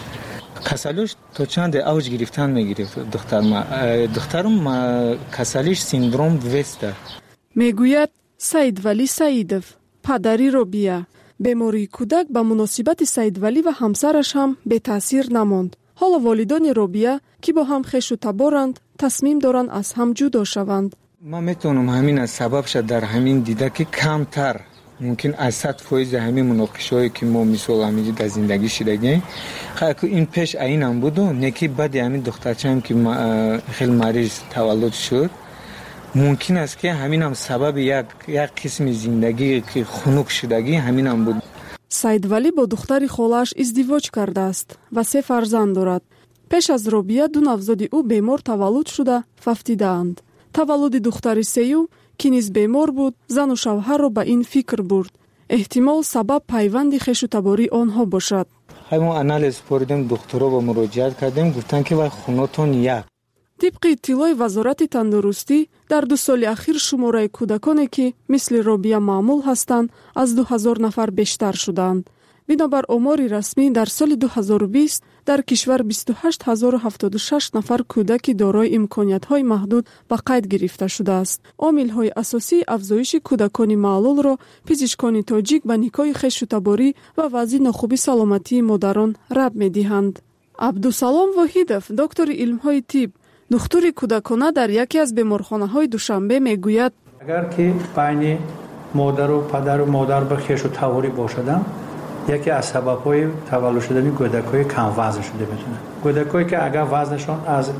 کسلیش تو چند اوج گرفتن میگرفت دختر ما. دخترم کسلیش سیندروم وسته. میگوید سعیدولی سعیدов падари робия. бемории кӯдак ба муносибати саидвалӣ ва ҳамсараш ҳам бетаъсир намонд. ҳоло волидони робия ки бо ҳам хешу таборанд тасмим доранд аз ҳам ҷудо шаванд. ман метавонам ҳамин аз сабабша дар ҳамин дида ки камтар мумкин аз сад фоизи ҳамин муноқишаҳое ки мо мисол ҳамиҷи дар зиндагӣ шидагем хайку ин пеш айнам буду не ки баъди ҳамин духтарчаам ки хеле мариз таваллуд шуд мумкин аст ки ҳаминам сабаби як як қисми зиндагӣ ки хунук шудагӣ ҳаминам буд. саидвалӣ бо духтари холааш издивоҷ кардааст ва се фарзанд дорад. пеш аз робия ду навзоди ӯ бемор таваллуд шуда фафтидаанд. таваллуди духтари сеюм ки низ бемор буд зану шавҳарро ба ин фикр бурд. эҳтимол сабаб пайванди хешутабории онҳо бошад. ҳаймо анализ бурдем духтуро ба муроҷиат кардем гуфтанд ки вай хунотон як. тибқи иттилои вазорати тандурустӣ дар ду соли ахир шумораи кӯдаконе ки мисли робия маъмул ҳастанд аз ду ҳазор нафар бештар шуданд. бинобар омори расмӣ дар соли ду ҳазору бист дар кишвар бисту ҳашт ҳазору ҳафтоду шаш нафар кӯдаки дорои имкониятҳои маҳдуд ба қайд гирифта шудааст. омилҳои асосии афзоиши кӯдакони маълулро пизишкони тоҷик ба никоҳи хешутаборӣ ва вазъи нохуби саломатии модарон раб медиҳанд. абдусалом воҳидов доктори илмҳои тиб духтури кӯдакона дар яке аз беморхонаҳои душанбе мегӯяд агар ки байни модару падару модар ба хешутаворӣ бошадам яке аз сабабҳои таваллуд шудани кӯдакҳои камвазн шуда метавонад. кӯдакҳое ки агар вазнашон аз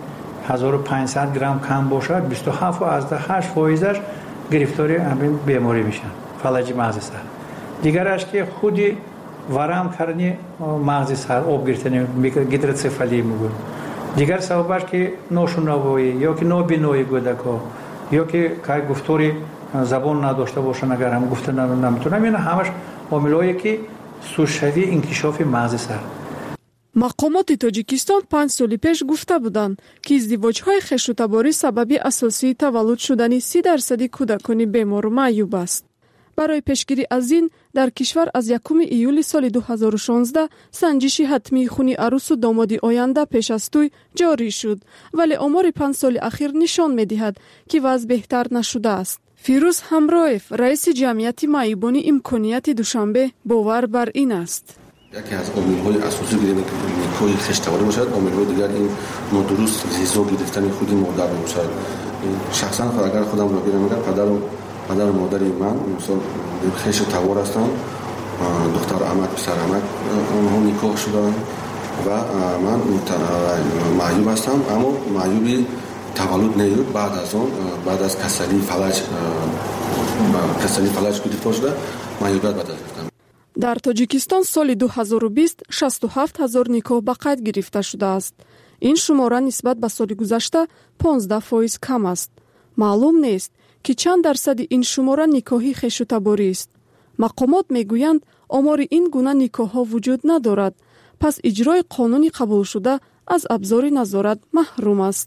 هزار و پانصد گرم کم باشد بیست و هفت و از هشت فایزش گرفتاری همین بیماری میشن فلج مغز سر. دیگرش که خودی ورم کردن مغز سر آب گرفتن گیدروسفالی میگن. دیگر سببش که ناشنوایی یا که نابینایی کودک‌ها یا که کای گفتاری زبان نداشته باشن اگر هم گفتن نمیتونن اینا همش عاملایی که سوشوی انکشاف مغز سر. мақомоти тоҷикистон панҷ соли пеш гуфта буданд ки издивоҷҳои хештутаборӣ сабаби асосии таваллуд шудани си дарсади кӯдакони бемору маъюб аст. барои пешгирӣ аз ин дар кишвар аз якуми июли соли ду ҳазору шонздаҳ санҷиши ҳатмии хуни арусу домоди оянда пеш аз тӯй ҷорӣ шуд, вале омори панҷ соли ахир нишон медиҳад ки вазъ беҳтар нашудааст. фирӯз ҳамроев, раиси ҷамъияти маъюбони имконияти душанбе, бовар бар ин аст. یکی از عامل‌های اساسی که نیکوی خشتواری باشد، عامل‌های دیگر این نادرست غذا گرفتن خود مادر باشد. شخصا اگر خودم را بگیرم میگم پدر و پدر و مادر من مثلا خشتوار هستند، دختر عمک پسر عمک اونها نیکو شدند و من معیوب هستم، اما معیوبی تولد نیود بعد از اون بعد از کسلی فلج کسلی فلج گرفتار شده معیوبیت بعد از گرفتم. дар тоҷикистон соли ду ҳазору бист шасту ҳафт ҳазор никоҳ ба қайд гирифта шудааст. ин шумора нисбат ба соли гузашта понздаҳ фоиз кам аст. маълум нест ки чанд дарсади ин шумора никоҳи хештутаборист. мақомот мегӯянд омори ин гуна никоҳҳо вуҷуд надорад, пас иҷрои қонуни қабулшуда аз абзори назорат маҳрум аст.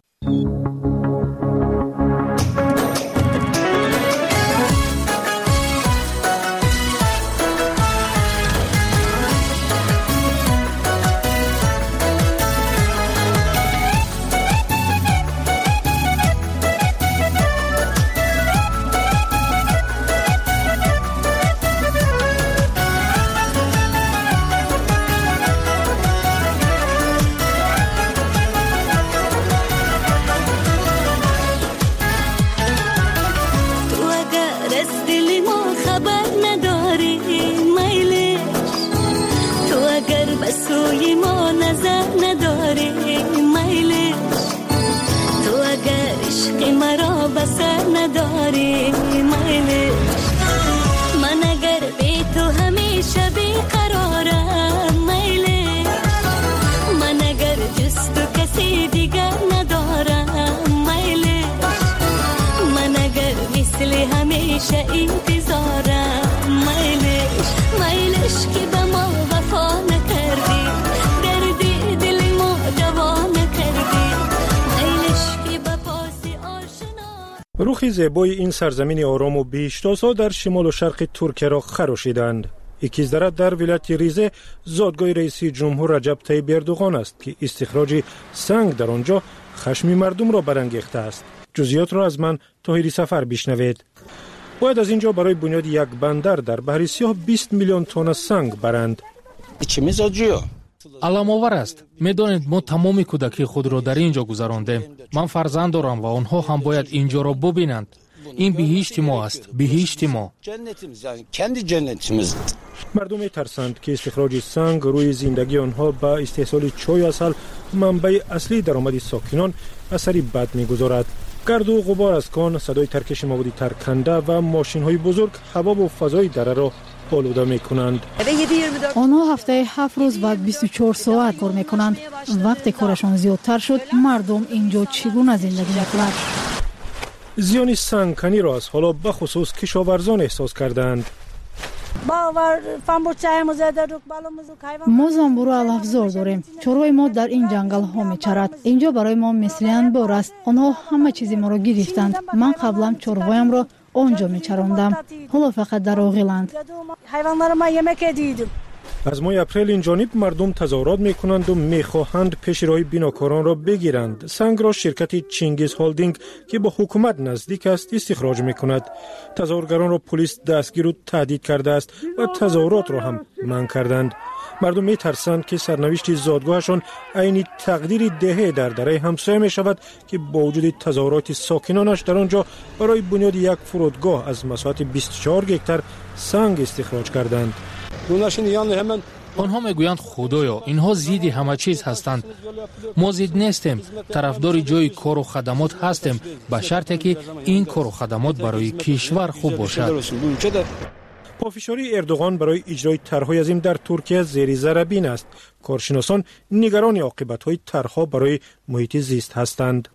رخ زیبای این سرزمین آرام و بی‌اشت‌ها در شمال و شرق ترکیه را خراشیدند. یکی‌درد در ولایت ریزه زادگاه رئیس جمهور رجب طیب اردوغان است که استخراج سنگ در آنجا خشم مردم را برانگیخته است. جزئیات را از من طاهری سفر بشنوید. باید از اینجا برای بنیاد یک بندر در بحر سیاه بیست میلیون تن سنگ برند. چیمیز آجیو аламовар аст. медонед мо тамоми кӯдакии худро дар ин ҷо гузарондем. ман фарзанд дорам ва онҳо ҳам бояд ин ҷоро бубинанд. ин биҳишти мо аст, биҳишти мо. مردم می‌ترسند که استخراج سنگ روی زندگی آنها با استحصال چای اصل منبع اصلی درآمد ساکنان اثری بد می‌گذارد. گرد و غبار از کان، صدای ترکش مواد ترکنده و ماشین‌های بزرگ هوا و فضای دره را آلوده می‌کنند. آنها هفته هفت روز و بیست و چهار ساعت کار می‌کنند. وقتی کارشان زیادتر شد، مردم اینجا چگونه زندگی می‌کنند؟ زیان سنگکنی را از حالا به خصوص کشاورزان احساس کردند. ما زنبور علفزار داریم. چرای ما در این جنگل ها میچرد. اینجا برای ما مثل انبار است. آنها همه چیزی ما را گرفتند. من قبلا چروایم را آنجا میچراندم. حالا فقط در آغیلند. از ماه اپریل این جانب مردم تظاهرات میکنند و میخواهند پیشروی بیناکاران را بگیرند. سنگ را شرکت چینگیز هولدینگ که با حکومت نزدیک است استخراج میکند. تظاهرگران را پلیس دستگیر و تهدید کرده است و تظاهرات را هم منع کردند. مردم میترسند که سرنوشت زادگاهشان عین تقدیر دهه در دره همسایه می شود که با وجود تظاهرات ساکنانش در آنجا برای بنیاد یک فرودگاه از مساحت بیست و چهار گکتار سنگ استخراج کردند. Bunlar şimdi yani hemen آنها میگویند خدایا اینها ضد همه چیز هستند. ما ضد نیستیم، طرفدار جای کار و خدمات هستیم به شرطی که این کار و خدمات برای کشور خوب باشد. پافشاری اردوغان برای اجرای طرح‌های عظیم در ترکیه زیر ذره بین است. کارشناسان نگران عاقبت‌های طرح‌ها برای محیط زیست هستند.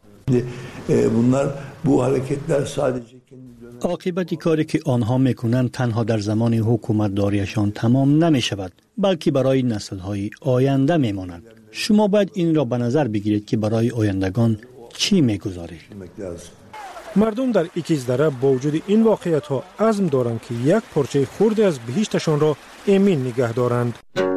عاقبت کاری که آنها میکنند تنها در زمان حکومت داریشان تمام نمی شود، بلکه برای نسل‌های آینده میماند. شما باید این را به نظر بگیرید که برای آیندگان چی میگذارید. مردم در اکیزدره با وجود این واقعیت‌ها عزم دارند که یک پارچه خرد از بهشتشان را امین نگه دارند.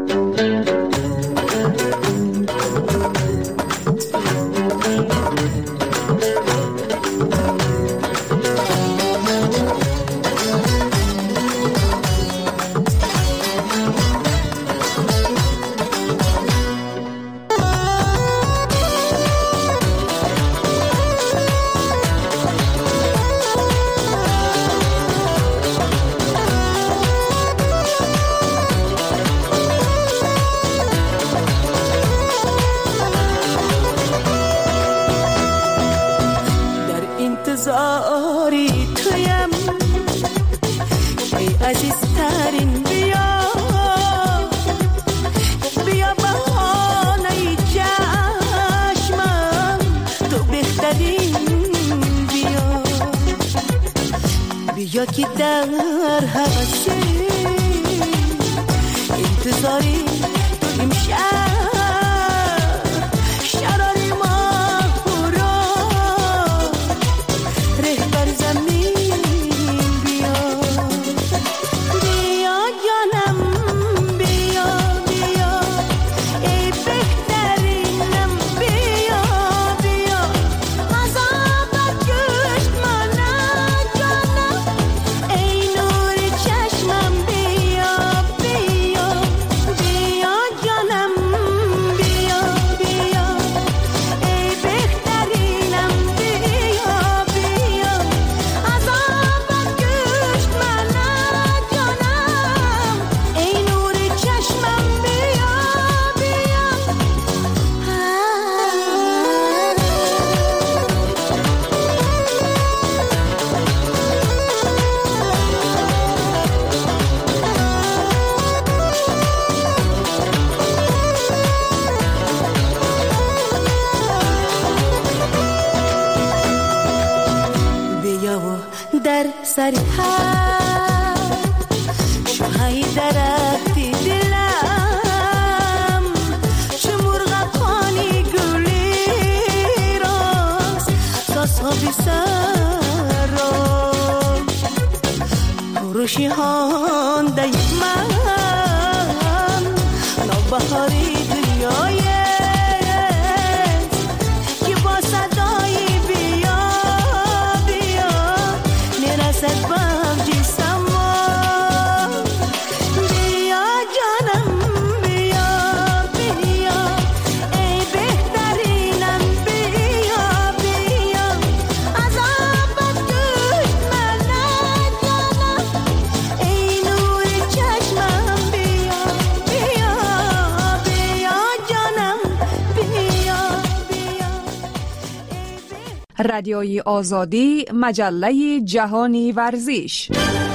یا که در حوثی انتظاری تو امشب شراری ما را رهبر زمین بیا بیا جانم بیا بیا ای بهترینم بیا بیا عذابت کشت منم جانم ای نور چشمم بیا بیا بیا جانم بیا بیا ای بهترینم بیا بیا عذابت کشت منم جانم ای نور چشمم بیا بیا بیا و در سر هر شوهای درختی دلم چه مرغکانی گلی راست ساسا بی سر را پروشی هانده من نوبهاری دنیای که با صدای بیا بیا میرسد به جسم بیا جانم بیا بیا ای بهترینم بیا بیا عذابت کشت منم جانم ای نور چشمم بیا بیا بیا جانم بیا بیا رادیوی آزادی، مجله جهانی ورزش.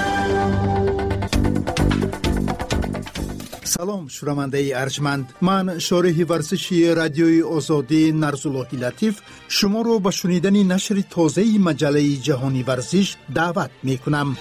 سلام شنونده ارجمند، من شارح ورزشی رادیوی آزادی نرزاللهی لطیف شما رو به شنیدن نشر تازه مجله جهانی ورزش دعوت می کنم.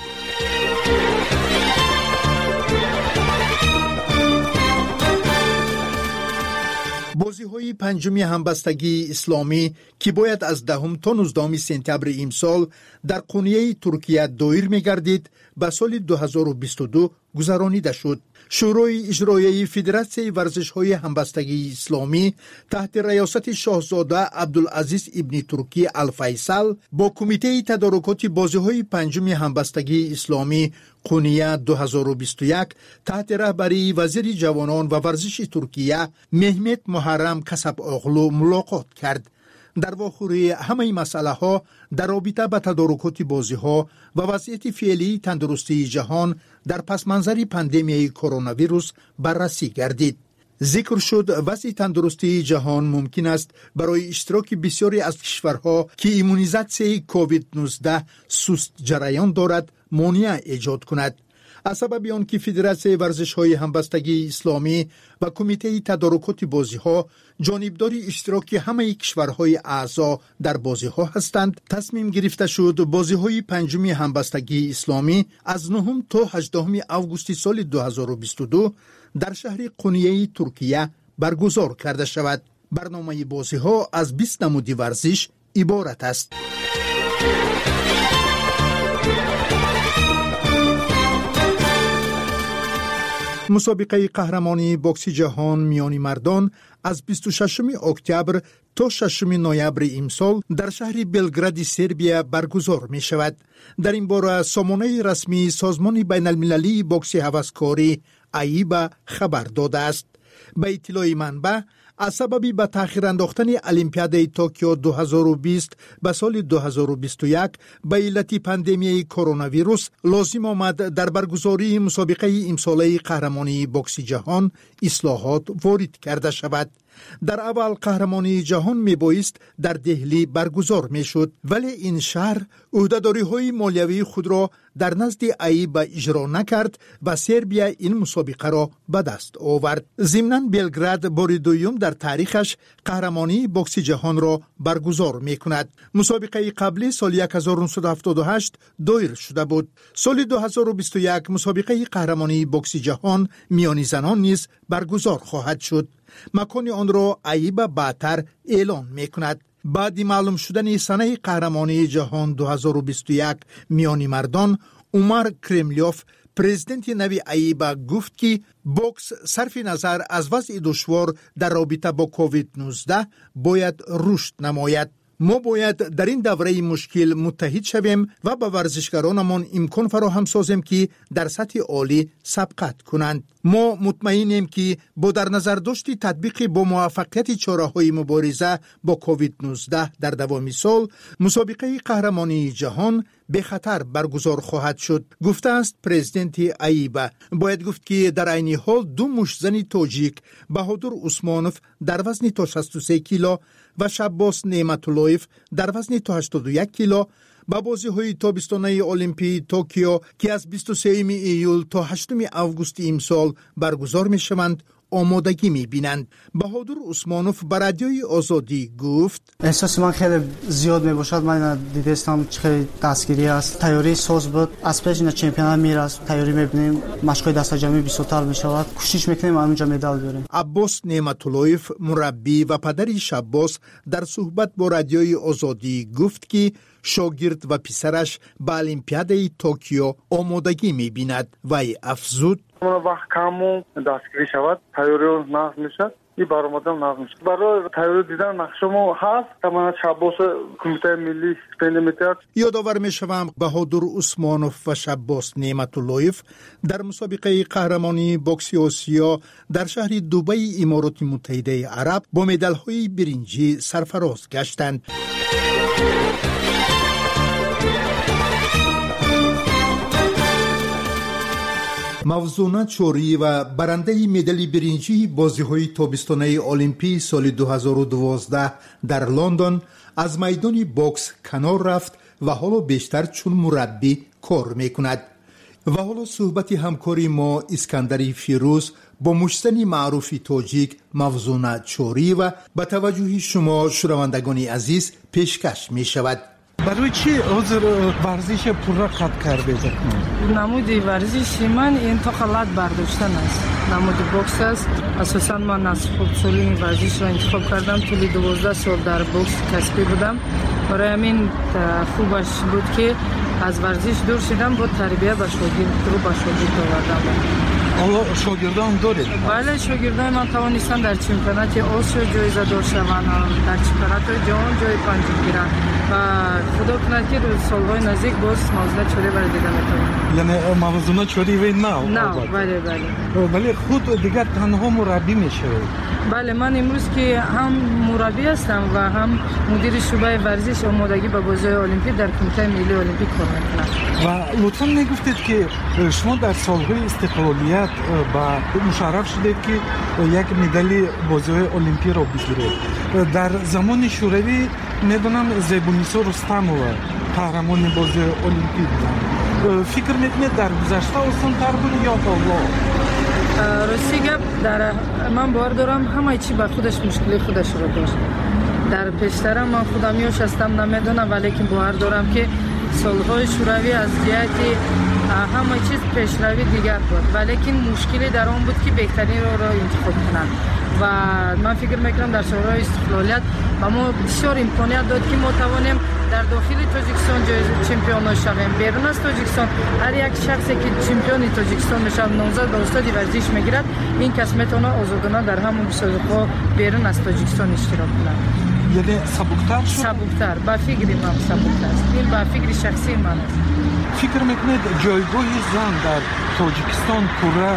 بازی‌های پنجمی همبستگی اسلامی که باید از دهم تا نوزدهم سپتامبر امسال در قونیه ترکیه دایر می‌گردید به سال دو هزار و بیست و دو گذرانیده شد. شورای اجرایی فدراسیون ورزش‌های همبستگی اسلامی تحت ریاست شاهزاده عبدالعزیز ابن ترکی الفیصل با کمیته تدارکات بازی‌های پنجم همبستگی اسلامی قونیه دو هزار و بیست و یک تحت رهبری وزیر جوانان و ورزش ترکیه مهمت محرم کسب اغلو ملاقات کرد. در واخوری همه مسئله ها در رابطه با تدارکات بازی ها و وضعیت فعلی تندرستی جهان در پس منظر پاندمیای کرونا ویروس بررسی گردید. ذکر شد وضع تندرستی جهان ممکن است برای اشتراک بسیاری از کشورها که ایمونیزاسیون کووید نوزده سست جریان دارد مانع ایجاد کند. از سبب آنکه فدراسیون ورزش‌های همبستگی اسلامی و کمیته تدارکات بازی‌ها جانبداری اشتراک همه کشورهای اعضا در بازی‌ها هستند، تصمیم گرفته شد بازی‌های پنجم همبستگی اسلامی از نهم تا هجدهم آگوست سال دو هزار و بیست و دو در شهر قونیه ترکیه برگزار کرده شود. برنامه بازی‌ها از بیست نمود ورزش عبارت است. مسابقه قهرمانی بوکس جهان میان مردان از بیست و ششم اکتبر تا ششم نوامبر امسال در شهر بلگراد سربیا برگزار می شود. در این باره سامانه رسمی سازمان بین المللی بوکس هوسکاری ایبا خبر داده است. به اطلاع منبع از سبب به تأخیر انداختن المپیاد توکیو دو هزار و بیست به سال دو هزار و بیست و یک به علت پاندمی کرونا ویروس لازم آمد در برگزاری مسابقه امساله قهرمانی بوکس جهان اصلاحات وارد کرده شود. در اول قهرمانی جهان می بایست در دهلی برگزار می شد، ولی این شهر عهده‌داری های مالیوی خود را در نزد ایبا اجرا نکرد و سربیا این مسابقه را به دست آورد. ضمناً بلگراد بار دوم در تاریخش قهرمانی بوکس جهان را برگزار می کند. مسابقه قبلی سال هزار و نهصد و هفتاد و هشت دایر شده بود. سال دو هزار و بیست و یک مسابقه قهرمانی بوکس جهان میان زنان نیز برگزار خواهد شد. مکان آن را ایبا بعدتر اعلان می کند. بعد معلوم شدن سنه قهرمانی جهان دو هزار و بیست و یک میان مردان، عمر کرملیوف پرزیدنت نوی ایبا گفت که بوکس صرف نظر از وضع دشوار در رابطه با کووید نوزده باید رشد نماید. ما باید در این دوره مشکل متحد شویم و به ورزشکارانمان امکان فراهم سازیم که در سطح عالی سبقت کنند. ما مطمئنیم که با در نظر داشت تطبیق با موفقیت چاره‌های مبارزه با کووید نوزده در دوام سال، مسابقه قهرمانی جهان به خطر برگزار خواهد شد، گفته است پرزیدنت ایبا. باید گفت که در عین حال دو مشزن تاجیک بهادر عثمانوف در وزن تا شصت و سه کیلو و شباس نعمت اللهیف در وزن تا هشتاد و یک کیلو با بازی‌های تابستانه المپی توکیو که از بیست و سوم ایول تا هشتم آگوست امسال برگزار می‌شوند آمادگی می‌بینند. بهادر عثمانوف به رادیوی آزادی گفت: احساس من خیلی زیاد می‌باشد. من دیدستم خیلی دستگیری است. تیاری ساز بود. از پیش این چمپیونات میراست. تیاری می‌بینیم. مشق‌های دست جمعی بیست‌تر می‌شود. کوشش می‌کنیم همونجا مدال بیاریم. عباس نعمت اللهیف مربی و پدر شباس در صحبت با رادیوی آزادی گفت که شاگرد و پسرش به المپیاد توکیو آمادگی می‌بیند و افزود: وقت کمو دستگیری شود، تیاری نقض میشد، این برآمدن نقض میشد. برای تیاری دیدن نقشمو هست، تمام شباس کمیته ملی پندمیتر. یادآور میشوم بهادر عثمانوف و شباس نعمت اللهیف در مسابقه قهرمانی بوکس آسیا در شهر دبی امارات متحده عرب با مدال‌های برنجی سرفراز گشتند. موزونا چوری و برنده مدال برنجی بازی‌های تابستانه المپی سال دو هزار و دوازده در لندن از میدان بوکس کنار رفت و حالا بیشتر چون مربی کار میکند. و حالا صحبت همکاری ما اسکندر فیروز با مشتنی معروف تاجیک موزونا چوری و به توجه شما شنوندگان عزیز پیشکش می شود. برای چی حضور ورزش پورا قطع کرده؟ نمود ورزش من انتقالات برداشتن است. نمود بوکس است. اساساً من از خود سالی ورزش را انتخاب کردم. طول دوازده سال در بوکس کسبی بودم. برای همین خوبش بود که از ورزش دور شدم، با تربیت و شاگرد رو با شاگرد آوردم. حالا شاگردان دارید؟ بله، شاگردان من توانستن در چمپیونات آسیا جایزه دار شوند، در چمپیونات جهان جای پنجم گیرند. و خدا کند که روز سالهای نزدیک باز موازنه چوری برای دیگه میتونم. یعنی موازنه چوری و نه؟ نه بله بله. ولی خود دیگر تنها مربی میشه؟ بله من امروز که هم مربی هستم و هم مدیر شعبه ورزش آمادگی به بازی المپیک در کمیته ملی المپیک کار میکنم. و لطفا میگفتید که شما در سالهای استقلالیت با مشرف شدید که یک مدال بازی المپیک را بگیرید. در زمان شوروی میدونم زیبونیسا رستمова قهرمان بازی المپیک بود. فکر میکنید در گذشته آسان‌تر بود یا حالا؟ راستی گپ در من باور دارم همه چی با خودش مشکلی خودش رو داشت. در پیشتر من خودم یوش هستم نمیدونم ولی که باور دارم که سالهای شوروی از جهت همه چیز پیشروی دیگر بود ولی که مشکلی در آن بود که بهترین رو را انتخاب کنند و من فکر میکنم در سالهای استقلالیت و ما بسیار امکانیت داد که ما توانیم در داخل تاجیکستان چمپیون شویم. بیرون از تاجیکستان هر یک شخصی که چمپیون تاجیکستان میشه نامزد به استاد ورزش میگیرد این کس میتونه آزادانه در همون مسابقه بیرون از تاجیکستان اشتراک کنه. یعنی سبکتر شد؟ سبکتر با فکر من سبکتر است. این با فکر شخصی من است. فکر میکنید جایگاه زن در تاجیکستان پورا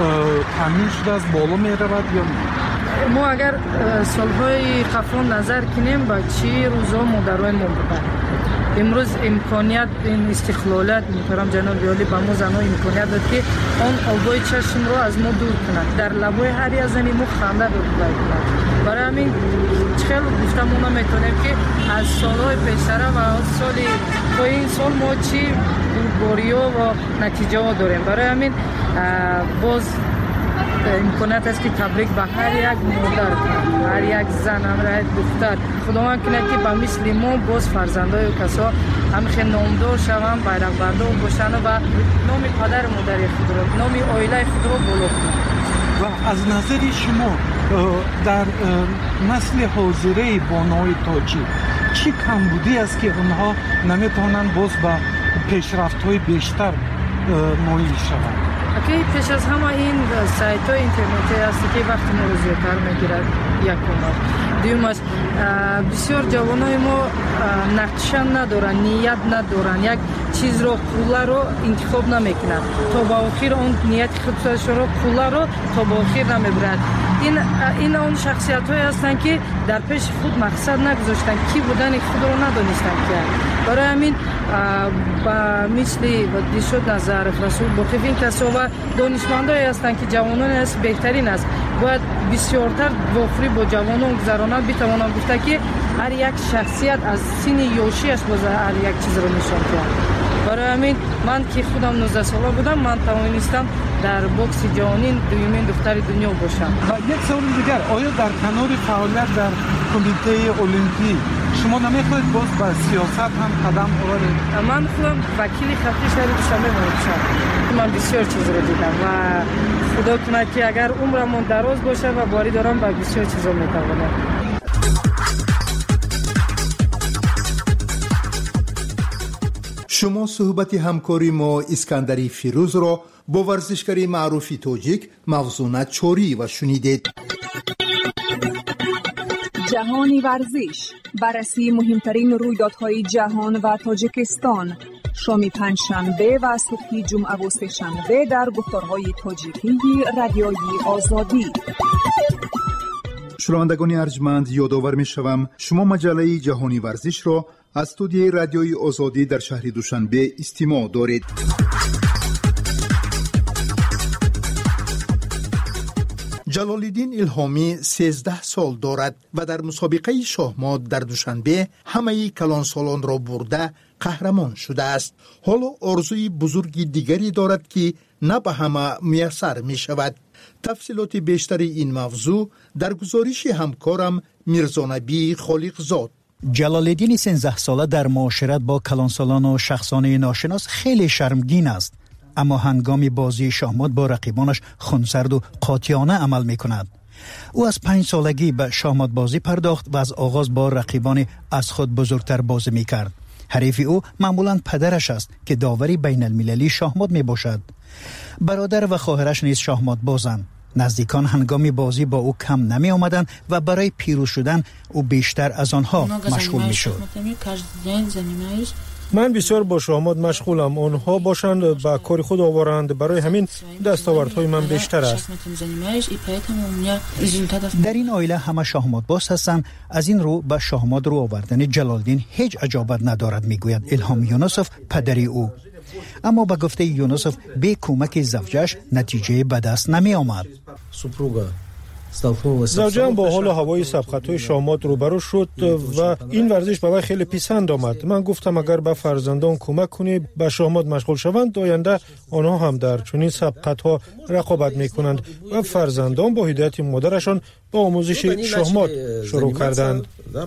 تامین شده است بالا میرود یا نه؟ ما اگر سالهای قبل نظر کنیم با چی روزا مادرای ما بودن امروز امکانیت این استقلالت محترم جناب عالی با ما زنها امکانیت داد که آن آبای چشم رو از ما دور کنند در لبای هر یک زنی ما خنده بگذارد کنند. برای همین خیلی گفتم ما نمیتونیم که از سالهای پیشتر و از سال تا این سال ما چی بوریا و نتیجه ها داریم. برای همین باز امکانات است که تبریک به هر یک مادر هر یک زن همراه دختر خداوند کنه که به مثل ما باز فرزندای کسا همخه نامدار شوند بیرق بردار باشند و نام پدر مادر خود را نام عائله خود را بالا کنند. و از نظر شما در نسل حاضره بانوی تاجیک چی کمبودی است که اونها نمیتونن باز به پیشرفت‌های بیشتر نائل شوند؟ که پیش از همه این سایت های اینترنتی هست که وقتی ما رو زیادتر میگیرد یک اومد دویم است بسیار جوانای ما نقشه ندارن نیت ندارن یک چیز رو پوله رو انتخاب نمیکنن تا با آخر اون نیت خودش رو پوله رو تا با آخر نمیبرد. این این اون شخصیت های هستن که در پیش خود مقصد نگذاشتن کی بودن خود رو ندانستن که برای همین با مثل و دیشود نظر رسول باقی این کسا و دانشمندایی هستند که جوانان است بهترین است باید بسیارتر واخری با جوانان گذرانند بتوانند گفته که هر یک شخصیت از سن یوشی است باز هر یک چیز رو نشان کرد. برای همین من که خودم نوزده ساله بودم من توانستم در بوکس جهانی دومین دختر دنیا باشم. و یک سوال دیگر آیا در کنار فعالیت در کمیته المپیک شما نمیخواهید باز به سیاست هم قدم بردارید؟ من خودم وکیل خطی شهر دوشنبه باشم. من بسیار چیز رو دیدم و خدا کنه که اگر عمرم دراز باشه و باری دارم با بسیار چیزا میتوانم. شما صحبت همکاری ما اسکندری فیروز را با ورزشکاری معروفی تاجیک موزونه چوری و شنیدید. جهانی ورزش بررسی مهمترین رویدادهای جهان و تاجیکستان شام پنجشنبه و صبح جمعه و سه‌شنبه در گفتارهای تاجیکی رادیوی آزادی. شنوندگان ارجمند یادآور می‌شوم شما مجله جهانی ورزش را از استودیوی رادیوی آزادی در شهر دوشنبه استماع دارید. جلال‌الدین الهامی سیزده سال دارد و در مسابقه شاهمات در دوشنبه همه کلانسالان را برده قهرمان شده است. حالا آرزوی بزرگی دیگری دارد که نه به همه میسر می شود. تفصیلات بیشتر این موضوع در گزارش همکارم میرزانبی خالقزاد. جلال‌الدین سیزده ساله در معاشرت با کلانسالان و شخصانه ناشناس خیلی شرمگین است، اما هنگام بازی شاهمات با رقیبانش خونسرد و قاطعانه عمل می کند. او از پنج سالگی به شاهمات بازی پرداخت و از آغاز با رقیبان از خود بزرگتر بازی می کرد. حریف او معمولاً پدرش است که داوری بین المللی شاهمات می باشد. برادر و خواهرش نیز شاهمات بازند. نزدیکان هنگام بازی با او کم نمی آمدند و برای پیروز شدن او بیشتر از آنها مشغول می شد. من بسیار با شاهمات مشغولم. آنها باشند با کار خود آورند، برای همین دستاوردهای من بیشتر است. در این عائله همه شاهمات باز هستند. از این رو به شاهمات رو آوردن جلالدین هیچ عجابت ندارد، میگوید الهام یونسوف پدری او. اما به گفته یونسوف بی کمک زوجش نتیجه به دست نمی آمد. زوجم با حال و هوای سبقت‌های شاهمات روبرو شد و این ورزش به وی خیلی پسند آمد. من گفتم اگر به فرزندان کمک کنی به شاهمات مشغول شوند، آینده آنها هم در چنین سبقت‌ها رقابت می‌کنند و فرزندان با هدایت مادرشان با آموزش شاهمات شروع کردند.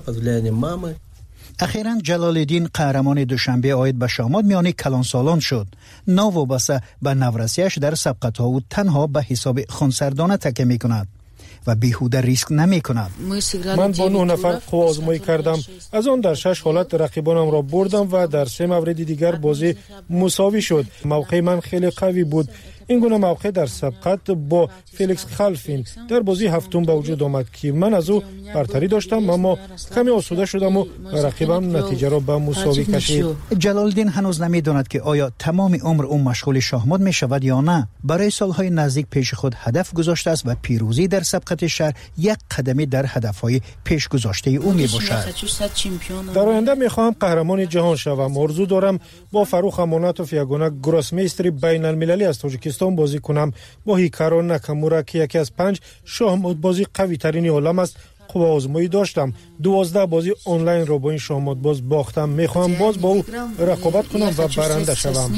اخیراً جلالدین قهرمان دوشنبه عاید به شاهمات میانی کلان سالان شد. ناوابسته به نورسیش در سبقت‌ها او تنها به حساب خونسردانه تکیه می‌کند و بیهوده ریسک نمی کند. من با نه نفر قوا آزمایی کردم. از آن در شش حالت رقیبانم را بردم و در سه مورد دیگر بازی مساوی شد. موقع من خیلی قوی بود. این گونه موقع در سبقت با فلیکس خلفین در بازی هفتم به وجود آمد که من از او برتری داشتم، اما کمی آسوده شدم و رقیبم نتیجه را به مساوی کشید. جلالدین هنوز نمیداند که آیا تمام عمر او مشغول شاهمات می شود یا نه. برای سالهای نزدیک پیش خود هدف گذاشته است و پیروزی در سبقت شهر یک قدمی در هدفهای پیش گذاشته او می باشد. در آینده می خواهم قهرمان جهان شوم. آرزو دارم با فروخ اماناتوف یگانه گراسمیستر بین المللی از تاجیکستان بازی کنم. با هیکارو ناکامورا که یکی از پنج شاهمات بازی قوی ترین عالم است قوا آزمایی داشتم. دوازده بازی آنلاین را با این شاهمات باز باختم. میخوام باز با او رقابت کنم و برنده شوم.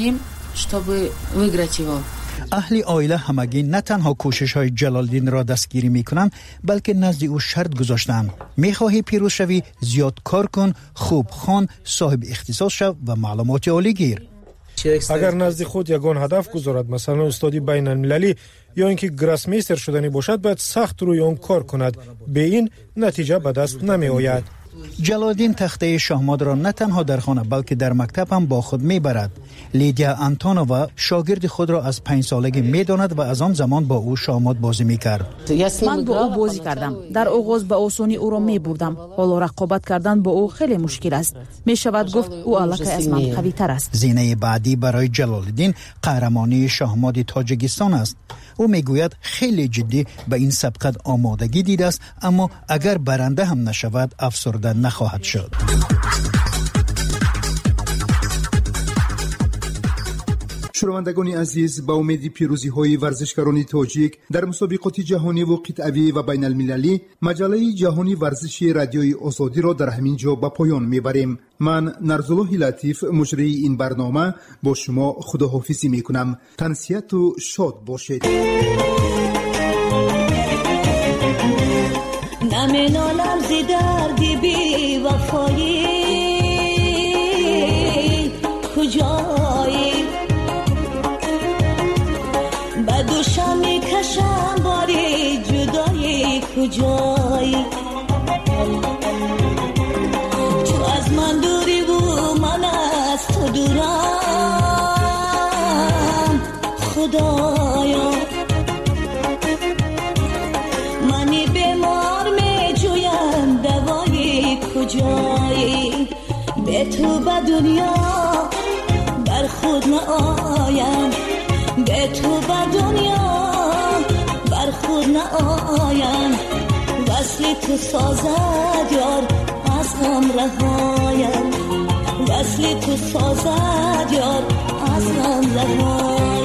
اهل عائله همگی نه تنها کوشش های جلالدین را دستگیری می کنند، بلکه نزد او شرط گذاشتند: می خواهی پیروز شوی، زیاد کار کن، خوب خوان، صاحب اختصاص شو و معلومات عالی گیر. اگر نزد خود یگان هدف گذارد، مثلا استادی بین المللی یا اینکه گراسمیستر شدنی باشد، باید سخت روی آن کار کند. به این نتیجه به دست نمی آید. جلالدین تخته شاهمات را نه تنها در خانه بلکه در مکتب هم با خود می برد. لیدیا انتونووا شاگرد خود را از پنج سالگی می داند و از آن زمان با او شاهمات بازی می کرد. من با او بازی کردم. در آغاز به آسانی او را می بردم. حالا رقابت کردن با او خیلی مشکل است. می شود گفت او الکی از من قوی تر است. زینه بعدی برای جلالدین قهرمانی شاهمات تاجیکستان است. او میگوید خیلی جدی به این سبقت آمادگی دیده است، اما اگر برنده هم نشود افسرده نخواهد شد. شنوندگان عزیز، با امید پیروزی های ورزشکاران تاجیک در مسابقات جهانی و قطعی و بین المللی، مجله جهانی ورزشی رادیوی آزادی را در همین جا به پایان میبریم. من نرزالله لطیف مجری این برنامه با شما خداحافظی میکنم. تنسیت و شاد باشید. نمینالم زی دردی بی وفایی، کجایی به دوشم میکشم باری جدایی، کجایی تو از من دوری و من از تو دورم، خدایا منی بیمار می جویم دوایی، کجایی به تو به دنیا بر خود نآیم، به تو به دنیا بر خود نآیم، وصل تو سازد یار از غم رهایم، وصل تو سازد یار از غم رهایم.